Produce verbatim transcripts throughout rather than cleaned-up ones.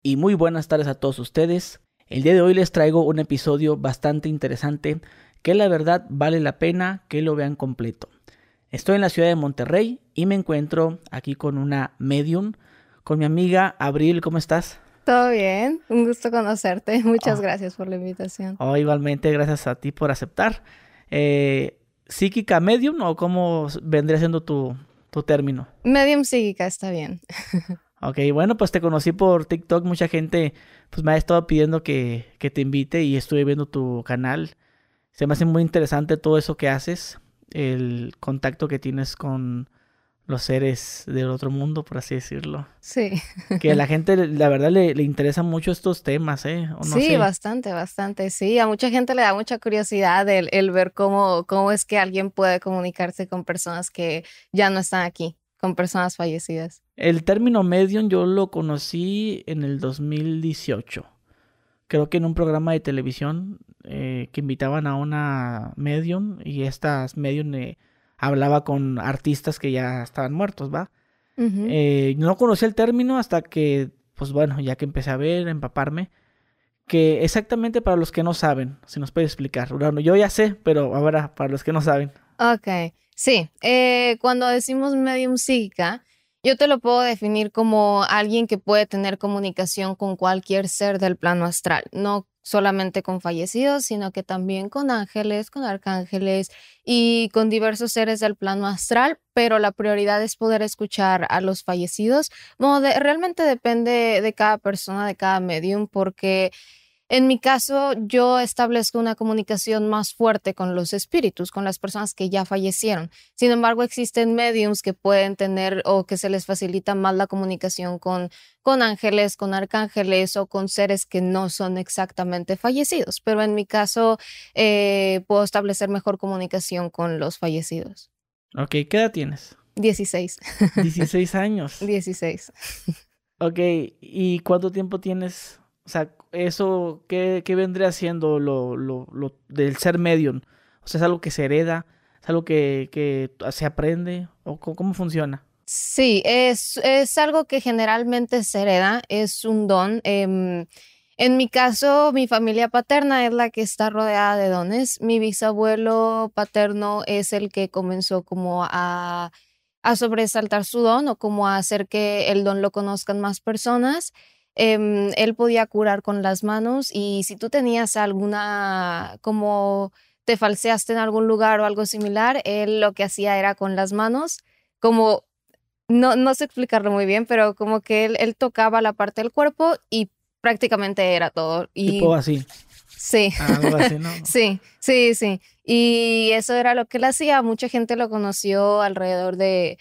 y muy buenas tardes a todos ustedes. El día de hoy les traigo un episodio bastante interesante que la verdad vale la pena que lo vean completo. Estoy en la ciudad de Monterrey y me encuentro aquí con una medium, con mi amiga Abril. ¿Cómo estás? Todo bien, un gusto conocerte. Muchas Oh, gracias por la invitación. oh, igualmente, gracias a ti por aceptar. Eh, ¿Psíquica medium o cómo vendría siendo tu, tu término? Medium psíquica está bien. Ok, bueno, pues te conocí por TikTok. Mucha gente pues me ha estado pidiendo que, que te invite y estuve viendo tu canal. Se me hace muy interesante todo eso que haces, el contacto que tienes con los seres del otro mundo, por así decirlo. Sí, Que a la gente, la verdad, le, le interesan mucho estos temas, ¿eh? O no sí, sé. bastante, bastante. Sí, a mucha gente le da mucha curiosidad el, el ver cómo, cómo es que alguien puede comunicarse con personas que ya no están aquí, con personas fallecidas. El término medium yo lo conocí en el dos mil dieciocho. Creo que en un programa de televisión eh, que invitaban a una medium y estas medium eh, hablaba con artistas que ya estaban muertos, ¿va? Ujú. Eh, no conocí el término hasta que, pues bueno, ya que empecé a ver, a empaparme, que exactamente para los que no saben, si nos puede explicar. Bueno, yo ya sé, pero ahora para los que no saben. Ok, sí. Eh, cuando decimos medium psíquica, yo te lo puedo definir como alguien que puede tener comunicación con cualquier ser del plano astral, no solamente con fallecidos, sino que también con ángeles, con arcángeles y con diversos seres del plano astral, pero la prioridad es poder escuchar a los fallecidos. No, de- realmente depende de cada persona, de cada medium, porque en mi caso, yo establezco una comunicación más fuerte con los espíritus, con las personas que ya fallecieron. Sin embargo, existen mediums que pueden tener o que se les facilita más la comunicación con, con ángeles, con arcángeles o con seres que no son exactamente fallecidos. Pero en mi caso, eh, puedo establecer mejor comunicación con los fallecidos. Ok, ¿qué edad tienes? Dieciséis, Dieciséis años. dieciséis. Ok, ¿y cuánto tiempo tienes? O sea, eso, ¿qué, qué vendría siendo lo, lo, lo del ser medium? O sea, ¿es algo que se hereda? ¿Es algo que, que se aprende? ¿O cómo, cómo funciona? Sí, es, es algo que generalmente se hereda, es un don. Em, en mi caso, mi familia paterna es la que está rodeada de dones. Mi bisabuelo paterno es el que comenzó como a, a sobresaltar su don o como a hacer que el don lo conozcan más personas. Em, él podía curar con las manos y si tú tenías alguna, como te falseaste en algún lugar o algo similar, él lo que hacía era con las manos como no, no sé explicarlo muy bien, pero como que él, él tocaba la parte del cuerpo y prácticamente era todo. Tipo Y así, sí, algo así, ¿no? sí, sí, sí. Y eso era lo que él hacía. Mucha gente lo conoció alrededor de,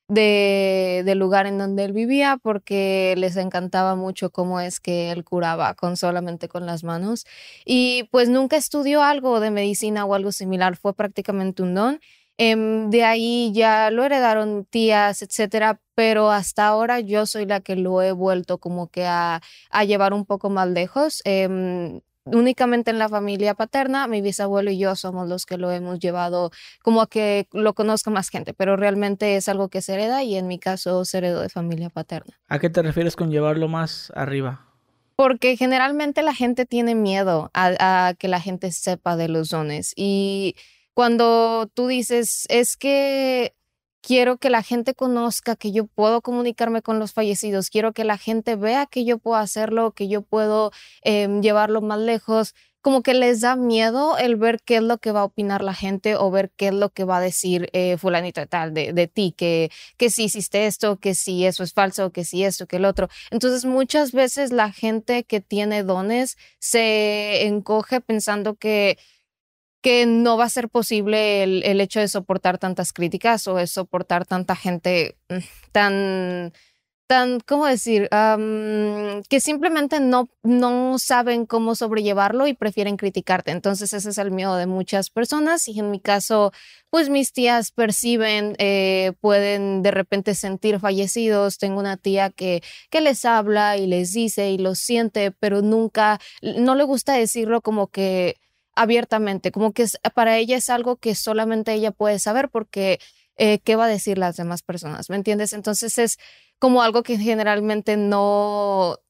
de, del lugar en donde él vivía porque les encantaba mucho cómo es que él curaba con solamente con las manos. Y pues nunca estudió algo de medicina o algo similar, fue prácticamente un don. Em, de ahí ya lo heredaron tías, etcétera, pero hasta ahora yo soy la que lo he vuelto como que a, a llevar un poco más lejos. Em, únicamente en la familia paterna, mi bisabuelo y yo somos los que lo hemos llevado como a que lo conozca más gente, pero realmente es algo que se hereda y en mi caso se heredó de familia paterna. ¿A qué te refieres con llevarlo más arriba? Porque generalmente la gente tiene miedo a, a que la gente sepa de los dones. Y cuando tú dices, es que quiero que la gente conozca que yo puedo comunicarme con los fallecidos, quiero que la gente vea que yo puedo hacerlo, que yo puedo em, llevarlo más lejos, como que les da miedo el ver qué es lo que va a opinar la gente o ver qué es lo que va a decir eh, fulanito de tal de, de ti, que, que si hiciste esto, que si eso es falso, que si esto, que el otro. Entonces, muchas veces la gente que tiene dones se encoge pensando que, que no va a ser posible el, el hecho de soportar tantas críticas o de soportar tanta gente mm, tan, tan, ¿cómo decir? Am, que simplemente no, no saben cómo sobrellevarlo y prefieren criticarte. Entonces, ese es el miedo de muchas personas y en mi caso, pues mis tías perciben, eh, pueden de repente sentir fallecidos. Tengo una tía que, que les habla y les dice y los siente, pero nunca, no le gusta decirlo como que abiertamente, como que es- para ella es algo que solamente ella puede saber porque eh, ¿qué va a decir las demás personas? ¿Me entiendes? Entonces es como algo que generalmente no,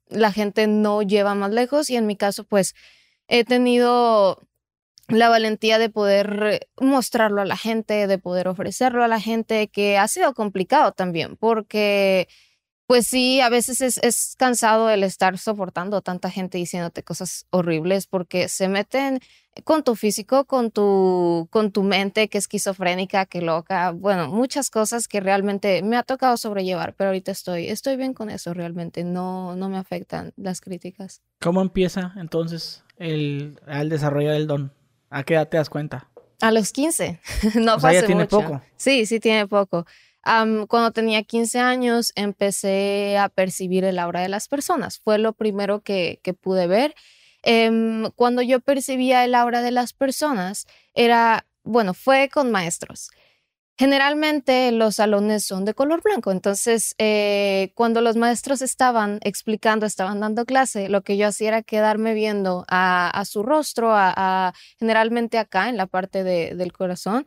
la gente no lleva más lejos y en mi caso pues he tenido la valentía de poder mostrarlo a la gente, de poder ofrecerlo a la gente, que ha sido complicado también, porque pues sí, a veces es, es cansado el estar soportando tanta gente diciéndote cosas horribles porque se meten con tu físico, con tu, con tu mente que es esquizofrénica, que loca, bueno, muchas cosas que realmente me ha tocado sobrellevar, pero ahorita estoy, estoy bien con eso realmente, no, no me afectan las críticas. ¿Cómo empieza entonces el, el desarrollo del don? ¿A qué edad te das cuenta? A los quince, no O fue sea, ya hace tiene mucho. poco. Sí, sí tiene poco. Am, cuando tenía quince años empecé a percibir el aura de las personas. Fue lo primero que, que pude ver. Em, cuando yo percibía el aura de las personas, era, bueno, fue con maestros. Generalmente los salones son de color blanco, entonces eh, cuando los maestros estaban explicando, estaban dando clase, lo que yo hacía era quedarme viendo a, a su rostro, a, a- generalmente acá en la parte de- del corazón,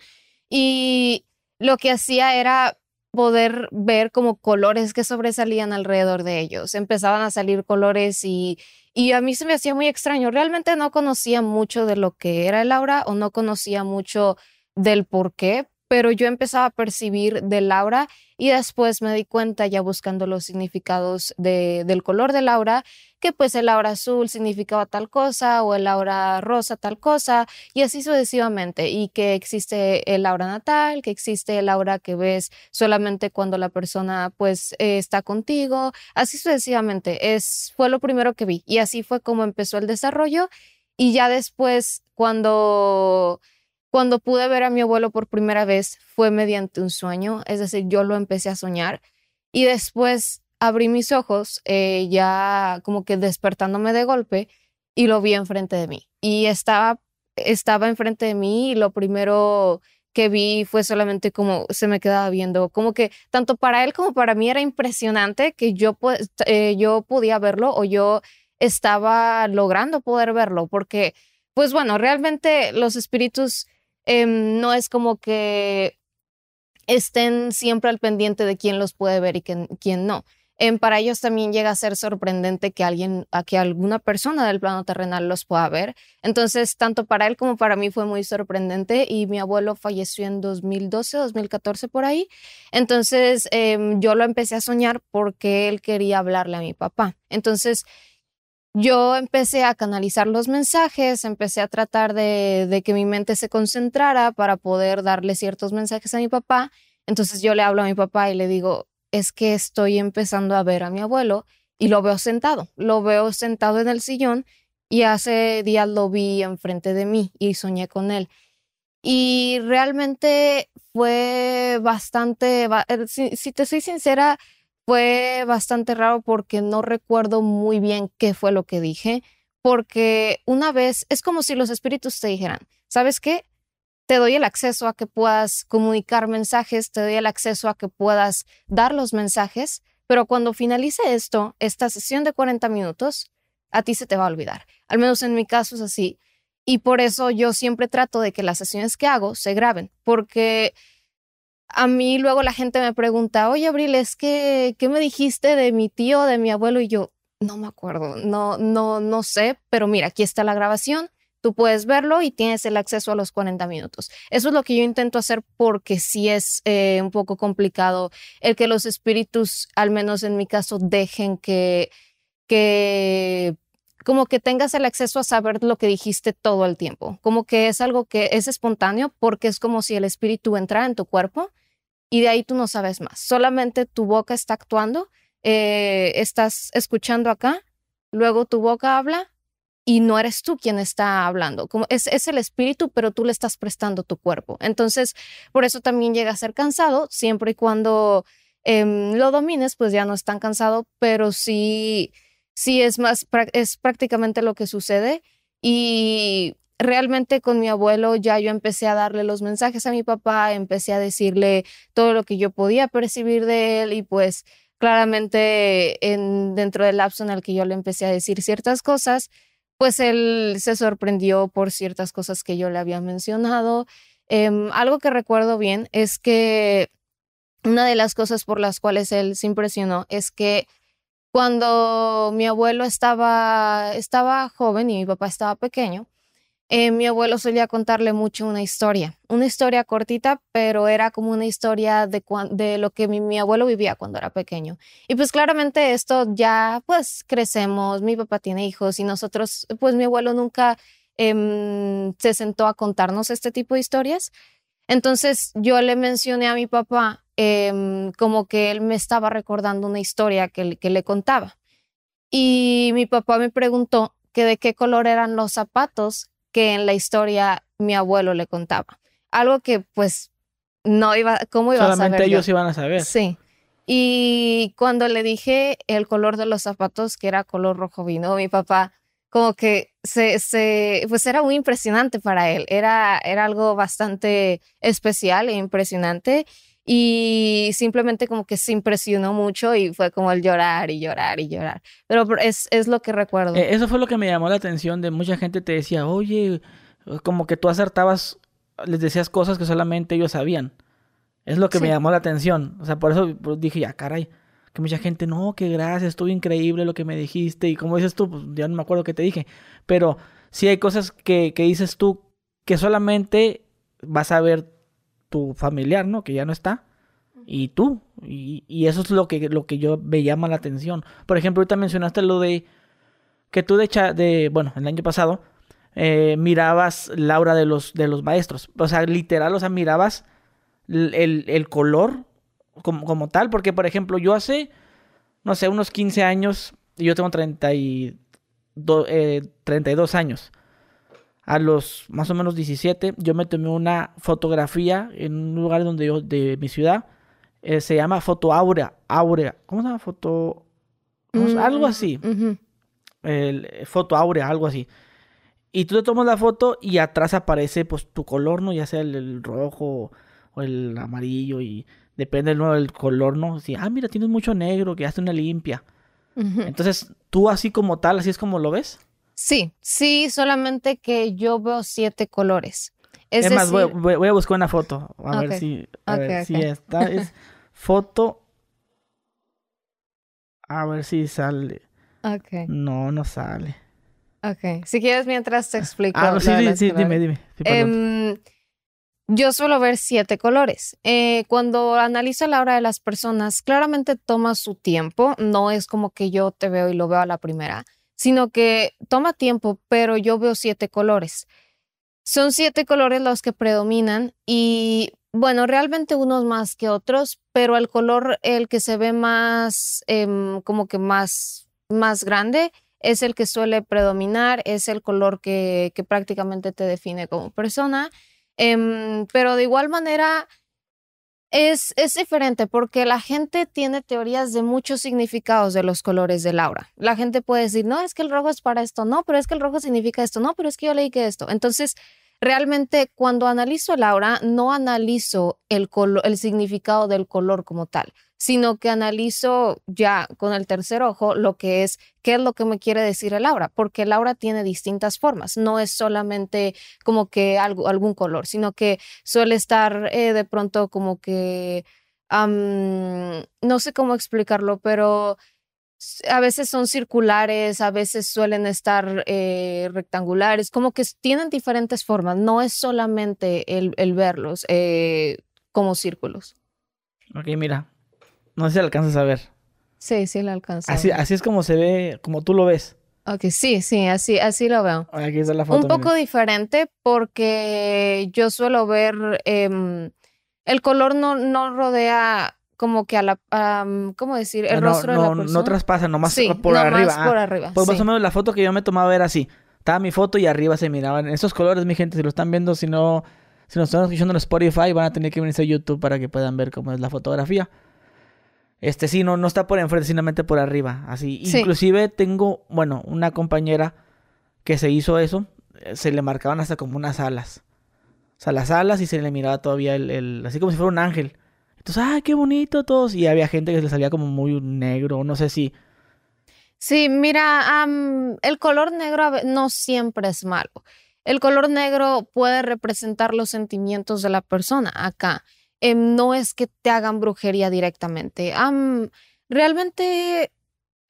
y lo que hacía era poder ver como colores que sobresalían alrededor de ellos. Empezaban a salir colores y, y a mí se me hacía muy extraño. Realmente no conocía mucho de lo que era el aura o no conocía mucho del por qué, pero yo empezaba a percibir del aura y después me di cuenta ya buscando los significados de, del color del aura, que pues el aura azul significaba tal cosa o el aura rosa tal cosa y así sucesivamente, y que existe el aura natal, que existe el aura que ves solamente cuando la persona pues eh, está contigo, así sucesivamente. Es, fue lo primero que vi y así fue como empezó el desarrollo y ya después cuando cuando pude ver a mi abuelo por primera vez fue mediante un sueño, es decir, yo lo empecé a soñar y después abrí mis ojos, eh, ya como que despertándome de golpe y lo vi enfrente de mí. Y estaba, estaba enfrente de mí y lo primero que vi fue solamente como se me quedaba viendo, como que tanto para él como para mí era impresionante que yo, pues, eh, yo podía verlo o yo estaba logrando poder verlo, porque, pues bueno, realmente los espíritus em, no es como que estén siempre al pendiente de quién los puede ver y quién, quién no. Em, para ellos también llega a ser sorprendente que alguien, a que alguna persona del plano terrenal los pueda ver. Entonces, tanto para él como para mí fue muy sorprendente y mi abuelo falleció en dos mil doce, dos mil catorce por ahí. Entonces, em, yo lo empecé a soñar porque él quería hablarle a mi papá. Entonces, yo empecé a canalizar los mensajes, empecé a tratar de, de que mi mente se concentrara para poder darle ciertos mensajes a mi papá. Entonces yo le hablo a mi papá y le digo, es que estoy empezando a ver a mi abuelo y lo veo sentado, lo veo sentado en el sillón y hace días lo vi enfrente de mí y soñé con él. Y realmente fue bastante, ba- eh, si, si te soy sincera, fue bastante raro porque no recuerdo muy bien qué fue lo que dije, porque una vez es como si los espíritus te dijeran, ¿sabes qué? Te doy el acceso a que puedas comunicar mensajes, te doy el acceso a que puedas dar los mensajes, pero cuando finalice esto, esta sesión de cuarenta minutos, a ti se te va a olvidar. Al menos en mi caso es así. Y por eso yo siempre trato de que las sesiones que hago se graben, porque a mí luego la gente me pregunta, oye, Abril, es que, ¿qué me dijiste de mi tío, de mi abuelo? Y yo, no me acuerdo, no, no, no sé, pero mira, aquí está la grabación, tú puedes verlo y tienes el acceso a los cuarenta minutos. Eso es lo que yo intento hacer porque sí es eh, un poco complicado el que los espíritus, al menos en mi caso, dejen que, que como que tengas el acceso a saber lo que dijiste todo el tiempo, como que es algo que es espontáneo porque es como si el espíritu entrara en tu cuerpo y de ahí tú no sabes más. Solamente tu boca está actuando, eh, estás escuchando acá, luego tu boca habla y no eres tú quien está hablando. Como es, es el espíritu, pero tú le estás prestando tu cuerpo. Entonces, por eso también llega a ser cansado, siempre y cuando em, lo domines, pues ya no es tan cansado, pero sí, sí es más, prá- es prácticamente lo que sucede. Y realmente con mi abuelo ya yo empecé a darle los mensajes a mi papá, empecé a decirle todo lo que yo podía percibir de él y pues claramente en, dentro del lapso en el que yo le empecé a decir ciertas cosas, pues él se sorprendió por ciertas cosas que yo le había mencionado. Em, algo que recuerdo bien es que una de las cosas por las cuales él se impresionó es que Cuando mi abuelo estaba, estaba joven y mi papá estaba pequeño, eh, mi abuelo solía contarle mucho una historia, una historia cortita, pero era como una historia de, cuan- de lo que mi, mi abuelo vivía cuando era pequeño. Y pues claramente esto ya, pues crecemos, mi papá tiene hijos y nosotros, pues mi abuelo nunca em, se sentó a contarnos este tipo de historias. Entonces yo le mencioné a mi papá em, como que él me estaba recordando una historia que, le- que le contaba. Y mi papá me preguntó que de qué color eran los zapatos que en la historia mi abuelo le contaba. Algo que pues no iba, ¿cómo iba a Solamente saber yo? ellos iban a saber. Sí. Y cuando le dije el color de los zapatos, que era color rojo vino, mi papá como que se, se, pues era muy impresionante para él. Era, era algo bastante especial e impresionante. Y simplemente como que se impresionó mucho y fue como el llorar y llorar y llorar. Pero es, es lo que recuerdo. Eh, eso fue lo que me llamó la atención de mucha gente te decía, oye, como que tú acertabas, les decías cosas que solamente ellos sabían. Es lo que me Sí. llamó la atención. O sea, por eso pues, dije, ya, caray. Que mucha gente, no, qué gracias, estuvo increíble lo que me dijiste. Y como dices tú, pues ya no me acuerdo qué te dije. Pero sí hay cosas que, que dices tú que solamente vas a ver tu familiar, ¿no? Que ya no está. Y tú. Y, y eso es lo que, lo que yo me llama la atención. Por ejemplo, ahorita mencionaste lo de que tú de, cha- de bueno, el año pasado, eh, mirabas la aura de los, de los maestros. O sea, literal, o sea, mirabas el, el- el color como, como tal. Porque, por ejemplo, yo hace, no sé, unos quince años, y yo tengo treinta y dos, eh, treinta y dos años. A los más o menos diecisiete, yo me tomé una fotografía en un lugar donde yo, de mi ciudad. Eh, se llama Foto Áurea. Áurea. ¿Cómo se llama? Foto. No sé, algo Mm, así. ujú. El, eh, Foto Áurea, algo así. Y tú te tomas la foto y atrás aparece pues tu color, ¿no? Ya sea el, el rojo o el amarillo y depende ¿no? del color, ¿no? Si, ah, mira, tienes mucho negro, que hace una limpia. Ujú. Entonces, tú así como tal, así es como lo ves. Sí, sí, solamente que yo veo siete colores. Es Es más, voy, decir, voy- voy a buscar una foto. A ver okay, si, a ver okay, si okay. esta es foto. A ver si sale. Okay, No, no sale. okay. Si quieres, mientras te Ah, explico no, lo sí, de sí, los sí, dime, colores. dime. Sí, perdón. Em, yo suelo ver siete colores. Eh, cuando analizo la obra de las personas, claramente toma su tiempo. No es como que yo te veo y lo veo a la primera, sino que toma tiempo, pero yo veo siete colores. Son siete colores los que predominan y bueno, realmente unos más que otros, pero el color, el que se ve más, em, como que más, más grande, es el que suele predominar, es el color que, que prácticamente te define como persona. Em, pero de igual manera es, es diferente porque la gente tiene teorías de muchos significados de los colores del aura. La gente puede decir, no, es que el rojo es para esto, no, pero es que el rojo significa esto, no, pero es que yo leí que esto. Entonces, realmente cuando analizo el aura, no analizo el colo- el significado del color como tal, sino que analizo ya con el tercer ojo lo que es, qué es lo que me quiere decir el aura, porque el aura tiene distintas formas, no es solamente como que algo, algún color, sino que suele estar eh, de pronto como que, am, no sé cómo explicarlo, pero s- a veces son circulares, a veces suelen estar eh, rectangulares, como que s- tienen diferentes formas, no es solamente el, el verlos eh, como círculos. Ok, mira. No sé si alcanzas a ver. Sí, sí, lo alcanzo a Así, ver. así es como se ve, como tú lo ves. Ok, sí, sí, así, así lo veo. Aquí está la Un foto, poco miren. diferente porque yo suelo ver em, el color no, no rodea como que a la, am, ¿cómo decir? Ah, El no, rostro de la no, no persona. traspasa, nomás Sí, por arriba. nomás Ah, por arriba, pues más o sí. menos la foto que yo me tomaba era así. Estaba mi foto y arriba se miraban esos colores, mi gente. Si lo están viendo, si no, si nos están escuchando en Spotify, van a tener que venirse a YouTube para que puedan ver cómo es la fotografía. Este sí, no, no está por enfrente, simplemente por arriba. Así. Sí. Inclusive tengo, bueno, una compañera que se hizo eso. eh, Se le marcaban hasta como unas alas. O sea, las alas y se le miraba todavía el, el- así como si fuera un ángel. Entonces, ¡ay, qué bonito todos! Y había gente que le salía como muy negro, no sé si. Sí, mira, am, el color negro a ve- no siempre es malo. El color negro puede representar los sentimientos de la persona acá. Em, no es que te hagan brujería directamente. Am, realmente.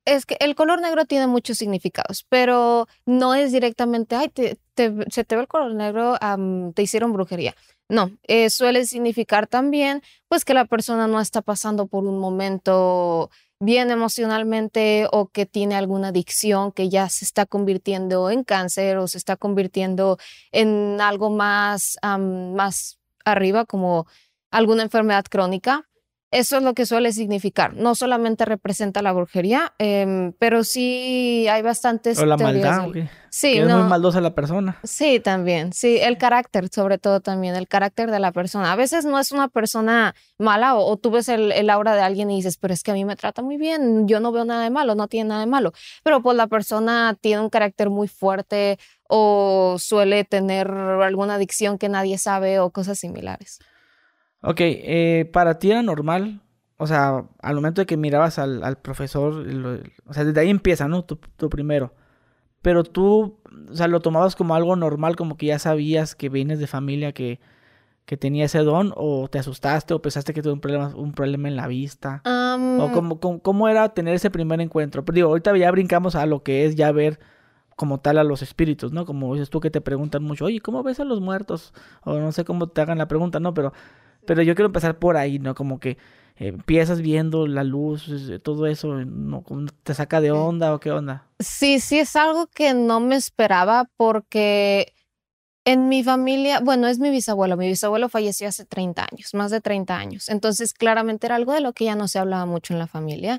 Es que el color negro tiene muchos significados, pero no es directamente, ay, te, te- se te ve el color negro, am, te hicieron brujería. No, eh, suele significar también, pues, que la persona no está pasando por un momento bien emocionalmente o que tiene alguna adicción que ya se está convirtiendo en cáncer o se está convirtiendo en algo más, am, más arriba, como alguna enfermedad crónica. Eso es lo que suele significar. No solamente representa la brujería, em, pero sí hay O bastantes la teorías maldad, ¿o del... qué? Sí, Que es muy no, maldosa la persona. sí, también. Sí, el carácter, sobre todo también, el carácter de la persona. A veces no es una persona mala o, o tú ves el, el aura de alguien y dices, pero es que a mí me trata muy bien, yo no veo nada de malo, no tiene nada de malo. Pero pues la persona tiene un carácter muy fuerte o suele tener alguna adicción que nadie sabe o cosas similares. Ok, eh, para ti era normal, o sea, al momento de que mirabas al, al profesor, lo- o sea, desde ahí empieza, ¿no? Tu, tu primero. Pero tú, o sea, lo tomabas como algo normal, como que ya sabías que vienes de familia que, que tenía ese don, o te asustaste, o pensaste que tuve un problema, un problema en la vista, o Am, cómo, cómo, cómo era tener ese primer encuentro. Pero digo, ahorita ya brincamos a lo que es ya ver como tal a los espíritus, ¿no? Como dices tú que te preguntan mucho, oye, ¿cómo ves a los muertos? O no sé cómo te hagan la pregunta, ¿no? Pero, pero yo quiero empezar por ahí, ¿no? Como que eh, empiezas viendo la luz, eh, todo eso, eh, ¿no? Como ¿te saca de ok. onda o qué onda? Sí, sí, es algo que no me esperaba porque en mi familia, bueno, es mi bisabuelo, mi bisabuelo falleció hace treinta años, más de treinta años, entonces claramente era algo de lo que ya no se hablaba mucho en la familia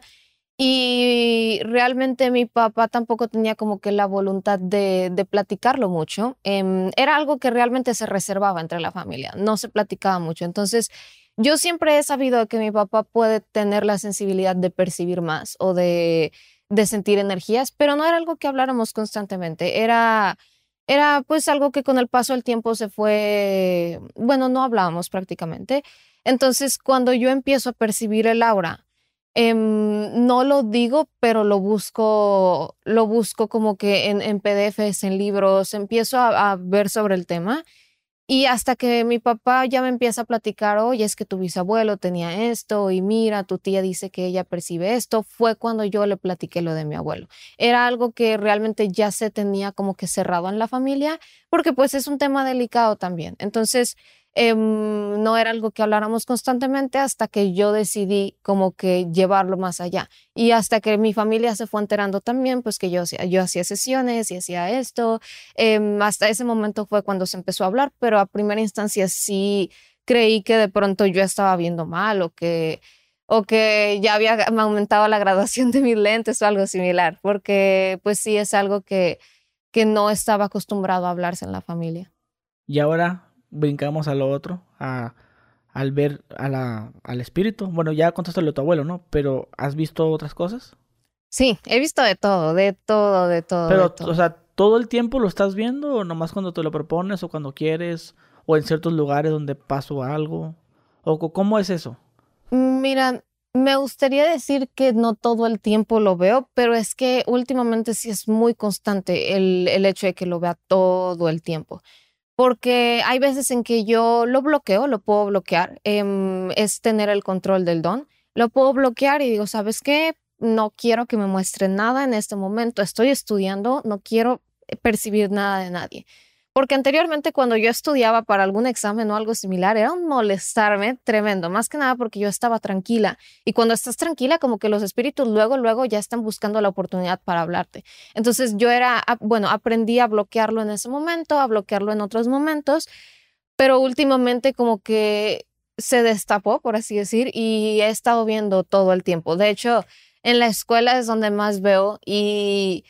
y realmente mi papá tampoco tenía como que la voluntad de, de platicarlo mucho. Em, era algo que realmente se reservaba entre la familia, no se platicaba mucho, entonces yo siempre he sabido que mi papá puede tener la sensibilidad de percibir más o de, de sentir energías, pero no era algo que habláramos constantemente, era... Era pues algo que con el paso del tiempo se fue, bueno, no hablábamos prácticamente. Entonces, cuando yo empiezo a percibir el aura, em, no lo digo, pero lo busco, lo busco como que en, en P D Fs, en libros, empiezo a, a ver sobre el tema y hasta que mi papá ya me empieza a platicar, oye, es que tu bisabuelo tenía esto y mira, tu tía dice que ella percibe esto, fue cuando yo le platiqué lo de mi abuelo. Era algo que realmente ya se tenía como que cerrado en la familia, porque pues es un tema delicado también. Entonces, em, no era algo que habláramos constantemente hasta que yo decidí como que llevarlo más allá. Y hasta que mi familia se fue enterando también, pues que yo, hacía- yo hacía sesiones y hacía esto. Em, hasta ese momento fue cuando se empezó a hablar, pero a primera instancia sí creí que de pronto yo estaba viendo mal o que, o que ya había aumentado la graduación de mis lentes o algo similar, porque pues sí es algo que, que no estaba acostumbrado a hablarse en la familia. Y ahora brincamos a lo otro, a, al ver a la, al espíritu. Bueno, ya contaste lo de tu abuelo, ¿no? Pero ¿has visto otras cosas? Sí, he visto de todo, de todo, de todo, de Pero, o todo. sea, ¿todo el tiempo lo estás viendo o nomás cuando te lo propones o cuando quieres o en ciertos lugares donde pasó algo? ¿O co- cómo es eso? Mira, me gustaría decir que no todo el tiempo lo veo, pero es que últimamente sí es muy constante el, el hecho de que lo vea todo el tiempo. Porque hay veces en que yo lo bloqueo, lo puedo bloquear, em, es tener el control del don. Lo puedo bloquear y digo, ¿sabes qué? No quiero que me muestren nada en este momento. Estoy estudiando, no quiero percibir nada de nadie. Porque anteriormente cuando yo estudiaba para algún examen o algo similar, era un molestarme tremendo, más que nada porque yo estaba tranquila. Y cuando estás tranquila, como que los espíritus luego, luego ya están buscando la oportunidad para hablarte. Entonces yo era, a- bueno, aprendí a bloquearlo en ese momento, a bloquearlo en otros momentos, pero últimamente como que se destapó, por así decir, y he estado viendo todo el tiempo. De hecho, en la escuela es donde más veo y,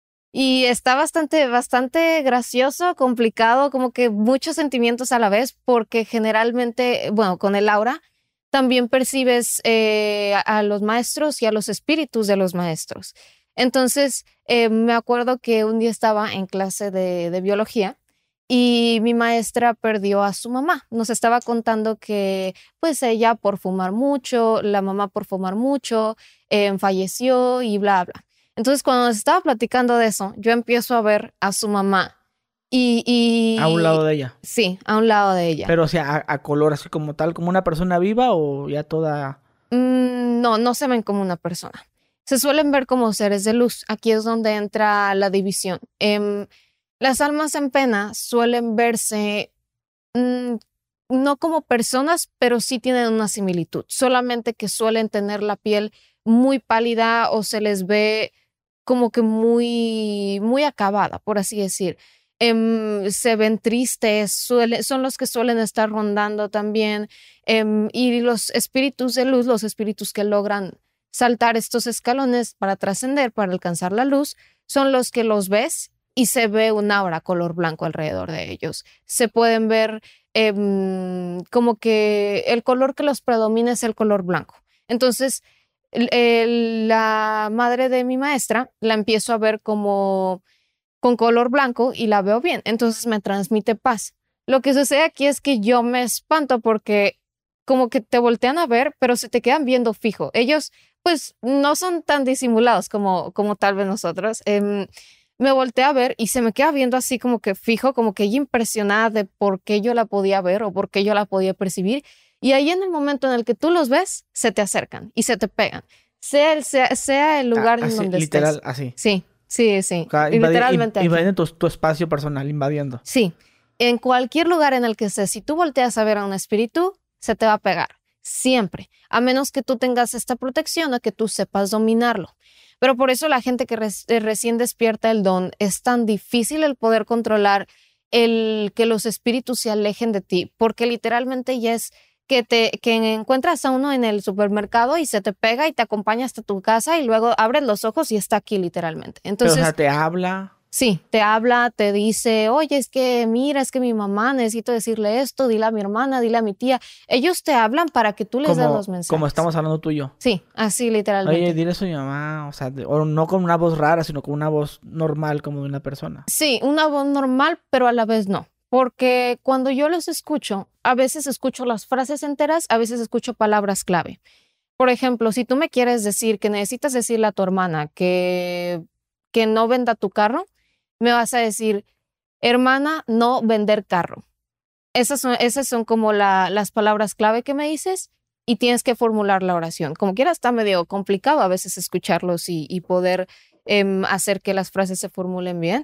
y está bastante, bastante gracioso, complicado, como que muchos sentimientos a la vez, porque generalmente, bueno, con el aura también percibes eh, a a los maestros y a los espíritus de los maestros. Entonces, eh, me acuerdo que un día estaba en clase de, de biología y mi maestra perdió a su mamá. Nos estaba contando que, pues, ella por fumar mucho, la mamá por fumar mucho, eh, falleció y bla, bla. Entonces, cuando nos estaba platicando de eso, yo empiezo a ver a su mamá y, A un lado y de ella. sí, a un lado de ella. Pero, o sea, a, a color así como tal, como una persona viva o ya toda... Mm, no, no se ven como una persona. se suelen ver como seres de luz. Aquí es donde entra la división. Eh, las almas en pena suelen verse mmm, no como personas, pero sí tienen una similitud, solamente que suelen tener la piel muy pálida o se les ve como que muy, muy acabada, por así decir. Um, se ven tristes, suele, son los que suelen estar rondando también. Um, y los espíritus de luz, los espíritus que logran saltar estos escalones para trascender, para alcanzar la luz, son los que los ves y se ve un aura color blanco alrededor de ellos. Se pueden ver um, como que el color que los predomina es el color blanco. Entonces, el, el, la madre de mi maestra la empiezo a ver como con color blanco y la veo bien, entonces me transmite paz. Lo que sucede aquí es que yo me espanto porque como que te voltean a ver, pero se te quedan viendo fijo. Ellos pues no son tan disimulados como, como tal vez nosotros. Eh, me volteé a ver y se me queda viendo así como que fijo, como que ella impresionada de por qué yo la podía ver o por qué yo la podía percibir. Y ahí en el momento en el que tú los ves, se te acercan y se te pegan. Sea el, sea, sea el lugar ah, así, en donde literal, estés. así. Sí. Sí, sí. O sea, invadi- literalmente. Invadiendo tu, tu espacio personal, invadiendo. Sí. En cualquier lugar en el que estés, si tú volteas a ver a un espíritu, se te va a pegar. Siempre. A menos que tú tengas esta protección o que tú sepas dominarlo. Pero por eso la gente que re- recién despierta el don, es tan difícil el poder controlar el que los espíritus se alejen de ti, porque literalmente ya es que te que encuentras a uno en el supermercado y se te pega y te acompaña hasta tu casa y luego abres los ojos y está aquí literalmente. Entonces, pero, o sea, te habla. Sí, te habla, te dice, oye, es que mira, es que mi mamá, necesito decirle esto, dile a mi hermana, dile a mi tía. Ellos te hablan para que tú les como, des los mensajes. Como estamos hablando tú y yo. Sí, así literalmente. Oye, dile eso a mi mamá, o sea, de, o no con una voz rara, sino con una voz normal como de una persona. Sí, una voz normal, pero a la vez no. Porque cuando yo los escucho, a veces escucho las frases enteras, a veces escucho palabras clave. Por ejemplo, si tú me quieres decir que necesitas decirle a tu hermana que, que no venda tu carro, me vas a decir, hermana, no vender carro. Esas son, esas son como la, las palabras clave que me dices y tienes que formular la oración. Como quiera, está medio complicado a veces escucharlos y, y poder eh, hacer que las frases se formulen bien,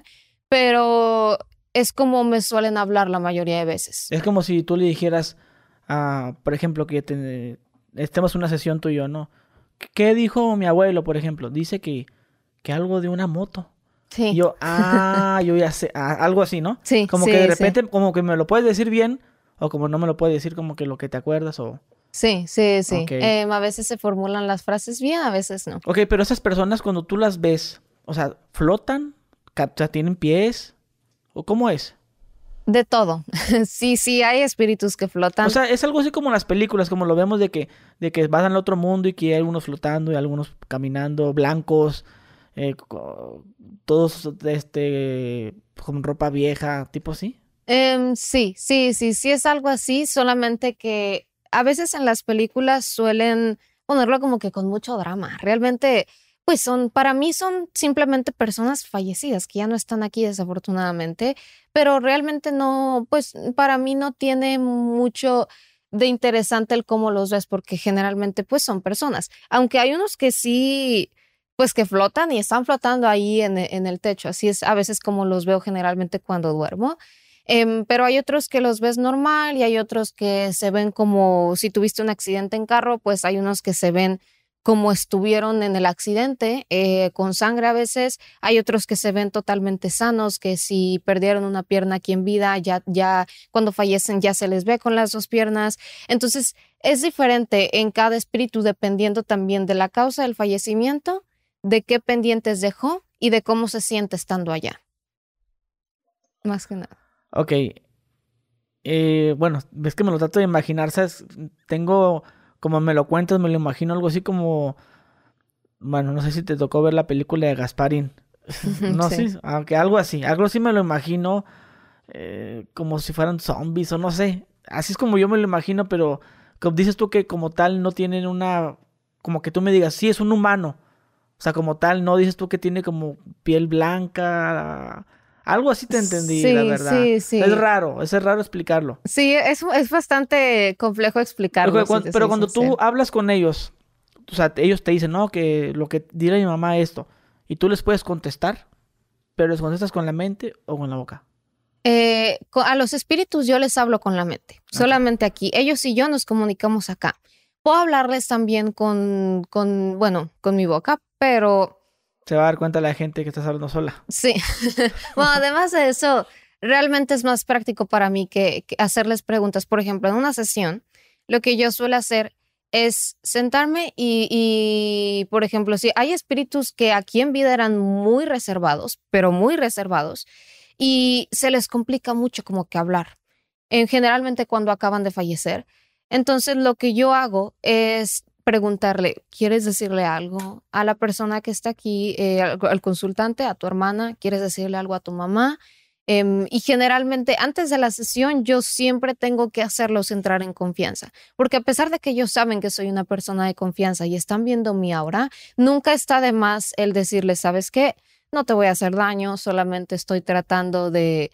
pero es como me suelen hablar la mayoría de veces. Es como si tú le dijeras, uh, por ejemplo, que te, estemos en una sesión tú y yo, ¿no? ¿Qué dijo mi abuelo, por ejemplo? Dice que, que algo de una moto. Sí. Y yo, ah, yo ya sé, ah, algo así, ¿no? Sí, como sí, que de repente, sí. como que me lo puedes decir bien, o como no me lo puedes decir, como que lo que te acuerdas, o... Sí, sí, sí. Okay. Eh, a veces se formulan las frases bien, a veces no. Ok, pero esas personas cuando tú las ves, o sea, ¿flotan? O sea, ¿tienen pies? ¿O cómo es? De todo. Sí, sí, hay espíritus que flotan. O sea, es algo así como en las películas, como lo vemos de que, de que van al otro mundo y que hay algunos flotando y algunos caminando, blancos, eh, todos este, con ropa vieja, tipo así. Um, sí, sí, sí, sí es algo así, solamente que a veces en las películas suelen ponerlo como que con mucho drama. Realmente, pues son, para mí son simplemente personas fallecidas que ya no están aquí desafortunadamente, pero realmente no, pues para mí no tiene mucho de interesante el cómo los ves, porque generalmente pues son personas, aunque hay unos que sí, pues que flotan y están flotando ahí en, en el techo, así es a veces como los veo generalmente cuando duermo. Um, pero hay otros que los ves normal y hay otros que se ven como si tuviste un accidente en carro, pues hay unos que se ven como estuvieron en el accidente, eh, con sangre a veces. Hay otros que se ven totalmente sanos, que si perdieron una pierna aquí en vida, ya, ya cuando fallecen ya se les ve con las dos piernas. Entonces es diferente en cada espíritu dependiendo también de la causa del fallecimiento, de qué pendientes dejó y de cómo se siente estando allá. Más que nada. Ok. Eh, bueno, ves que me lo trato de imaginar, ¿sabes? Tengo, como me lo cuentas, me lo imagino algo así como... Bueno, no sé si te tocó ver la película de Gasparín. No sé, Sí. sí, aunque algo así. Algo así me lo imagino eh, como si fueran zombies o no sé. Así es como yo me lo imagino, pero como dices tú que como tal no tienen una... Como que tú me digas, sí, es un humano. O sea, como tal, no dices tú que tiene como piel blanca... Algo así te entendí, Sí, la verdad. sí, sí. Es raro, es raro explicarlo. Sí, es, es bastante complejo explicarlo. Pero si cuando, te pero soy cuando tú sincera. hablas con ellos, o sea, ellos te dicen, no, que lo que dile a mi mamá esto, y tú les puedes contestar, pero les contestas con la mente o con la boca. Eh, co- a los espíritus yo les hablo con la mente, Ok. solamente aquí. Ellos y yo nos comunicamos acá. Puedo hablarles también con, con, bueno, con mi boca, pero Se va a dar cuenta la gente que estás hablando sola. sí. Bueno, además de eso, realmente es más práctico para mí que, que hacerles preguntas. Por ejemplo, en una sesión, lo que yo suelo hacer es sentarme y, y, por ejemplo, si hay espíritus que aquí en vida eran muy reservados, pero muy reservados, y se les complica mucho como que hablar, en, generalmente cuando acaban de fallecer. Entonces, lo que yo hago es preguntarle, ¿quieres decirle algo a la persona que está aquí, eh, al, al consultante, a tu hermana? ¿Quieres decirle algo a tu mamá? Em, y generalmente antes de la sesión yo siempre tengo que hacerlos entrar en confianza, porque a pesar de que ellos saben que soy una persona de confianza y están viendo mi aura, nunca está de más el decirles, ¿sabes qué? No te voy a hacer daño, solamente estoy tratando de,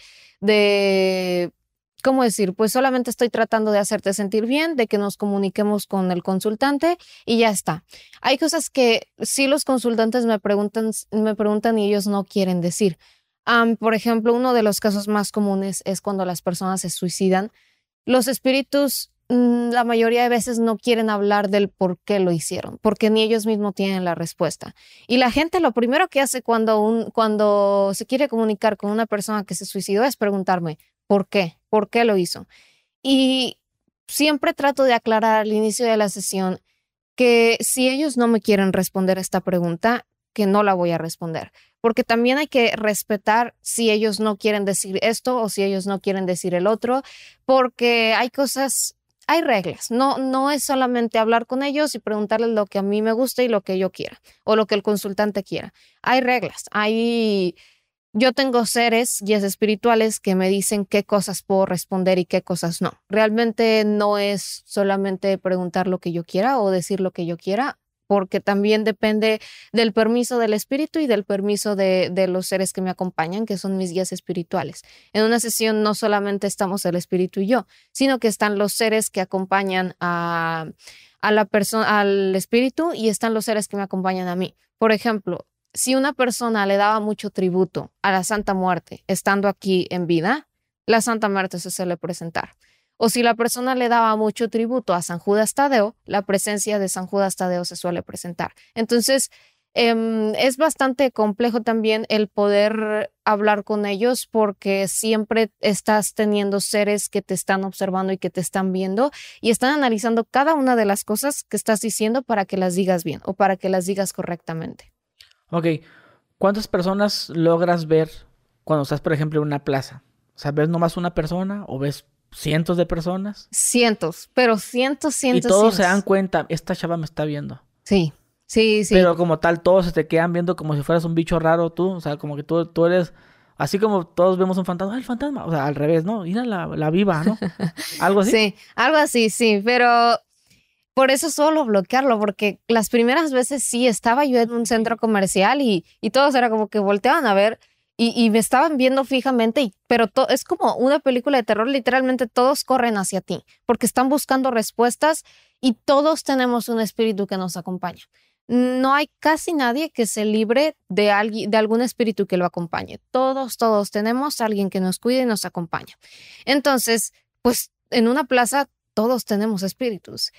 de ¿cómo decir? Pues solamente estoy tratando de hacerte sentir bien, de que nos comuniquemos con el consultante y ya está. Hay cosas que sí los consultantes me preguntan, me preguntan y ellos no quieren decir. Um, por ejemplo, uno de los casos más comunes es cuando las personas se suicidan. Los espíritus, mm, la mayoría de veces no quieren hablar del por qué lo hicieron, porque ni ellos mismos tienen la respuesta. Y la gente lo primero que hace cuando, un, cuando se quiere comunicar con una persona que se suicidó es preguntarme, ¿por qué? ¿Por qué lo hizo? Y siempre trato de aclarar al inicio de la sesión que si ellos no me quieren responder esta pregunta, que no la voy a responder, porque también hay que respetar si ellos no quieren decir esto o si ellos no quieren decir el otro, porque hay cosas, hay reglas, no, no es solamente hablar con ellos y preguntarles lo que a mí me gusta y lo que yo quiera o lo que el consultante quiera. Hay reglas, hay... Yo tengo seres, guías espirituales que me dicen qué cosas puedo responder y qué cosas no. Realmente no es solamente preguntar lo que yo quiera o decir lo que yo quiera, porque también depende del permiso del espíritu y del permiso de, de los seres que me acompañan, que son mis guías espirituales. En una sesión no solamente estamos el espíritu y yo, sino que están los seres que acompañan a, a la persona, al espíritu, y están los seres que me acompañan a mí. Por ejemplo, si una persona le daba mucho tributo a la Santa Muerte estando aquí en vida, la Santa Muerte se suele presentar. O si la persona le daba mucho tributo a San Judas Tadeo, la presencia de San Judas Tadeo se suele presentar. Entonces, eh, es bastante complejo también el poder hablar con ellos porque siempre estás teniendo seres que te están observando y que te están viendo y están analizando cada una de las cosas que estás diciendo para que las digas bien o para que las digas correctamente. Ok, ¿cuántas personas logras ver cuando estás, por ejemplo, en una plaza? O sea, ¿ves nomás una persona o ves cientos de personas? Cientos, pero cientos, Y cientos, todos se cientos. dan cuenta, esta chava me está viendo. Sí, sí, sí. Pero como tal, todos se te quedan viendo como si fueras un bicho raro tú. O sea, como que tú, tú eres... Así como todos vemos un fantasma, ¡ah, el fantasma! O sea, al revés, ¿no? Mira la, la viva, ¿no? Algo así. Sí, algo así, sí, pero por eso solo bloquearlo, porque las primeras veces sí estaba yo en un centro comercial y, y todos era como que volteaban a ver y, y me estaban viendo fijamente, y, pero to- es como una película de terror, literalmente todos corren hacia ti porque están buscando respuestas y todos tenemos un espíritu que nos acompaña. No hay casi nadie que se libre de, algui- de algún espíritu que lo acompañe. Todos, todos tenemos a alguien que nos cuide y nos acompaña. Entonces, pues en una plaza todos tenemos espíritus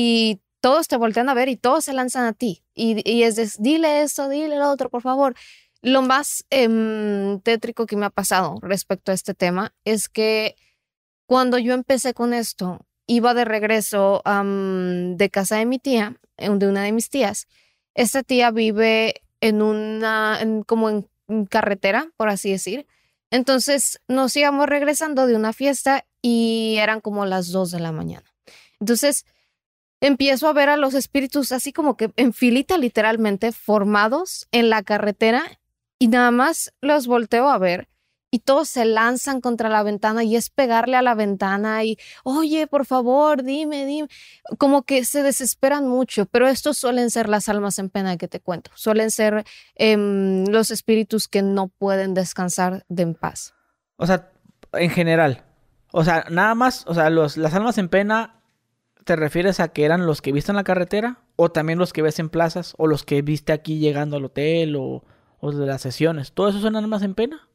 y todos te voltean a ver y todos se lanzan a ti. Y, y es de, dile esto, dile lo otro, por favor. Lo más em, tétrico que me ha pasado respecto a este tema es que cuando yo empecé con esto, iba de regreso am, de casa de mi tía, eh, de una de mis tías. Esta tía vive en una, en- como en, en carretera, por así decir. Entonces nos íbamos regresando de una fiesta y eran como las dos de la mañana. Entonces empiezo a ver a los espíritus así como que en filita literalmente formados en la carretera y nada más los volteo a ver y todos se lanzan contra la ventana y es pegarle a la ventana y, oye, por favor, dime, dime. Como que se desesperan mucho, pero estos suelen ser las almas en pena que te cuento. Suelen ser em, los espíritus que no pueden descansar de en paz. O sea, en general. O sea, nada más, o sea, los, las almas en pena, ¿te refieres a que eran los que viste en la carretera? o también los que ves en plazas, o los que viste aquí llegando al hotel, o, o de las sesiones. ¿Todo eso son almas en pena?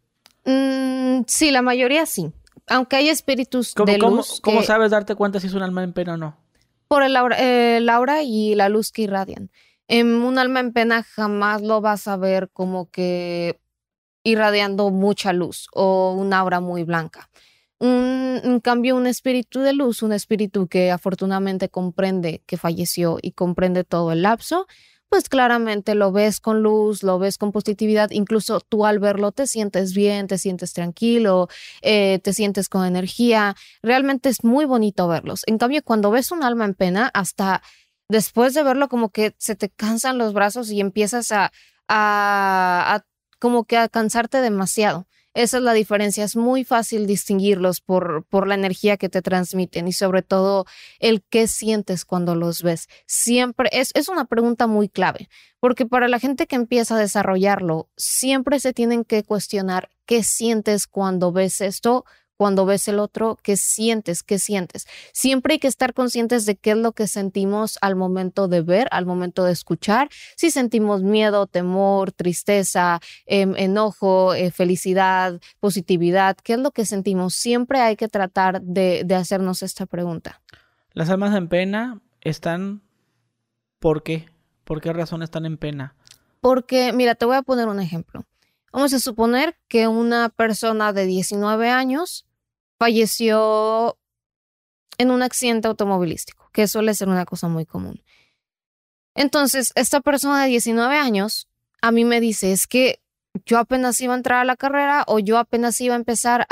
Mm, sí, la mayoría sí. Aunque hay espíritus ¿Cómo, de cómo, luz cómo que sabes darte cuenta si es un alma en pena o no? por el aura, eh, el aura y la luz que irradian. En un alma en pena jamás lo vas a ver como que irradiando mucha luz o un aura muy blanca. Un, en cambio, un espíritu de luz, un espíritu que afortunadamente comprende que falleció y comprende todo el lapso, pues claramente lo ves con luz, lo ves con positividad, incluso tú al verlo te sientes bien, te sientes tranquilo, eh, te sientes con energía, realmente es muy bonito verlos. En cambio, cuando ves un alma en pena, hasta después de verlo como que se te cansan los brazos y empiezas a, a, a como que a cansarte demasiado. Esa es la diferencia. Es muy fácil distinguirlos por, por la energía que te transmiten y sobre todo el qué sientes cuando los ves. Siempre es, es una pregunta muy clave, porque para la gente que empieza a desarrollarlo, siempre se tienen que cuestionar qué sientes cuando ves esto, cuando ves el otro, qué sientes, qué sientes. Siempre hay que estar conscientes de qué es lo que sentimos al momento de ver, al momento de escuchar. Si sentimos miedo, temor, tristeza, eh, enojo, eh, felicidad, positividad, ¿qué es lo que sentimos? Siempre hay que tratar de, de hacernos esta pregunta. Las almas en pena están... ¿Por qué? ¿Por qué razón están en pena? Porque, mira, te voy a poner un ejemplo. Vamos a suponer que una persona de diecinueve años falleció en un accidente automovilístico, que suele ser una cosa muy común. Entonces, esta persona de diecinueve años a mí me dice, es que yo apenas iba a entrar a la carrera o yo apenas iba a empezar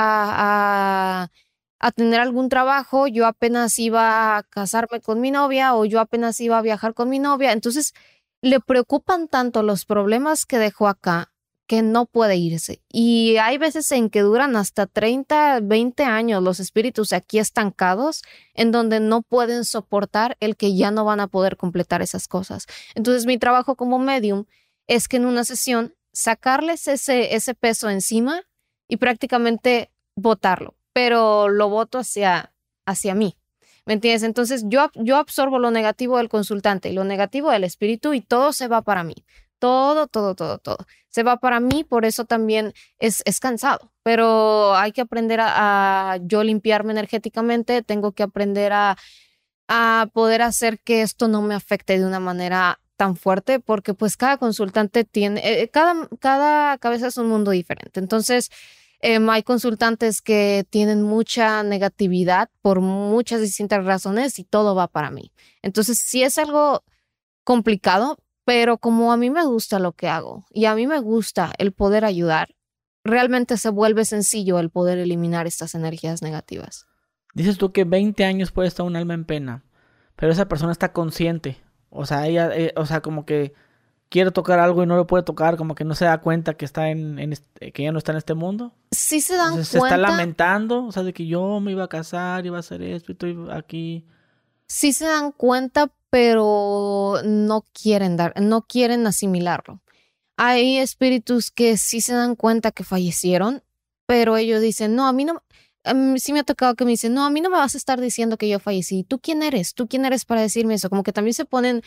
a, a, a tener algún trabajo, yo apenas iba a casarme con mi novia o yo apenas iba a viajar con mi novia. Entonces, le preocupan tanto los problemas que dejó acá que no puede irse. Y hay veces en que duran hasta treinta, veinte años los espíritus aquí estancados, en donde no pueden soportar el que ya no van a poder completar esas cosas. Entonces, mi trabajo como medium es que en una sesión sacarles ese, ese peso encima y prácticamente botarlo, pero lo boto hacia, hacia mí. ¿Me entiendes? Entonces, yo, yo absorbo lo negativo del consultante y lo negativo del espíritu y todo se va para mí. Todo, todo, todo, todo. Se va para mí, por eso también es, es cansado. Pero hay que aprender a, a yo limpiarme energéticamente, tengo que aprender a, a poder hacer que esto no me afecte de una manera tan fuerte, porque pues cada consultante tiene, eh, cada, cada cabeza es un mundo diferente. Entonces, eh, hay consultantes que tienen mucha negatividad por muchas distintas razones y todo va para mí. Entonces, sí es algo complicado, pero como a mí me gusta lo que hago y a mí me gusta el poder ayudar, realmente se vuelve sencillo el poder eliminar estas energías negativas. Dices tú que veinte años puede estar un alma en pena, pero esa persona está consciente. O sea, ella, eh, o sea, como que quiere tocar algo y no lo puede tocar, como que no se da cuenta que está en, en este, que ya no está en este mundo. Sí se dan Entonces, se cuenta. está lamentando, o sea, de que yo me iba a casar, iba a hacer esto y estoy aquí. Sí se dan cuenta, pero no quieren dar, no quieren asimilarlo. Hay espíritus que sí se dan cuenta que fallecieron, pero ellos dicen, no, a mí no, a mí sí me ha tocado que me dicen, no, a mí no me vas a estar diciendo que yo fallecí. ¿Tú quién eres? ¿Tú quién eres para decirme eso? Como que también se ponen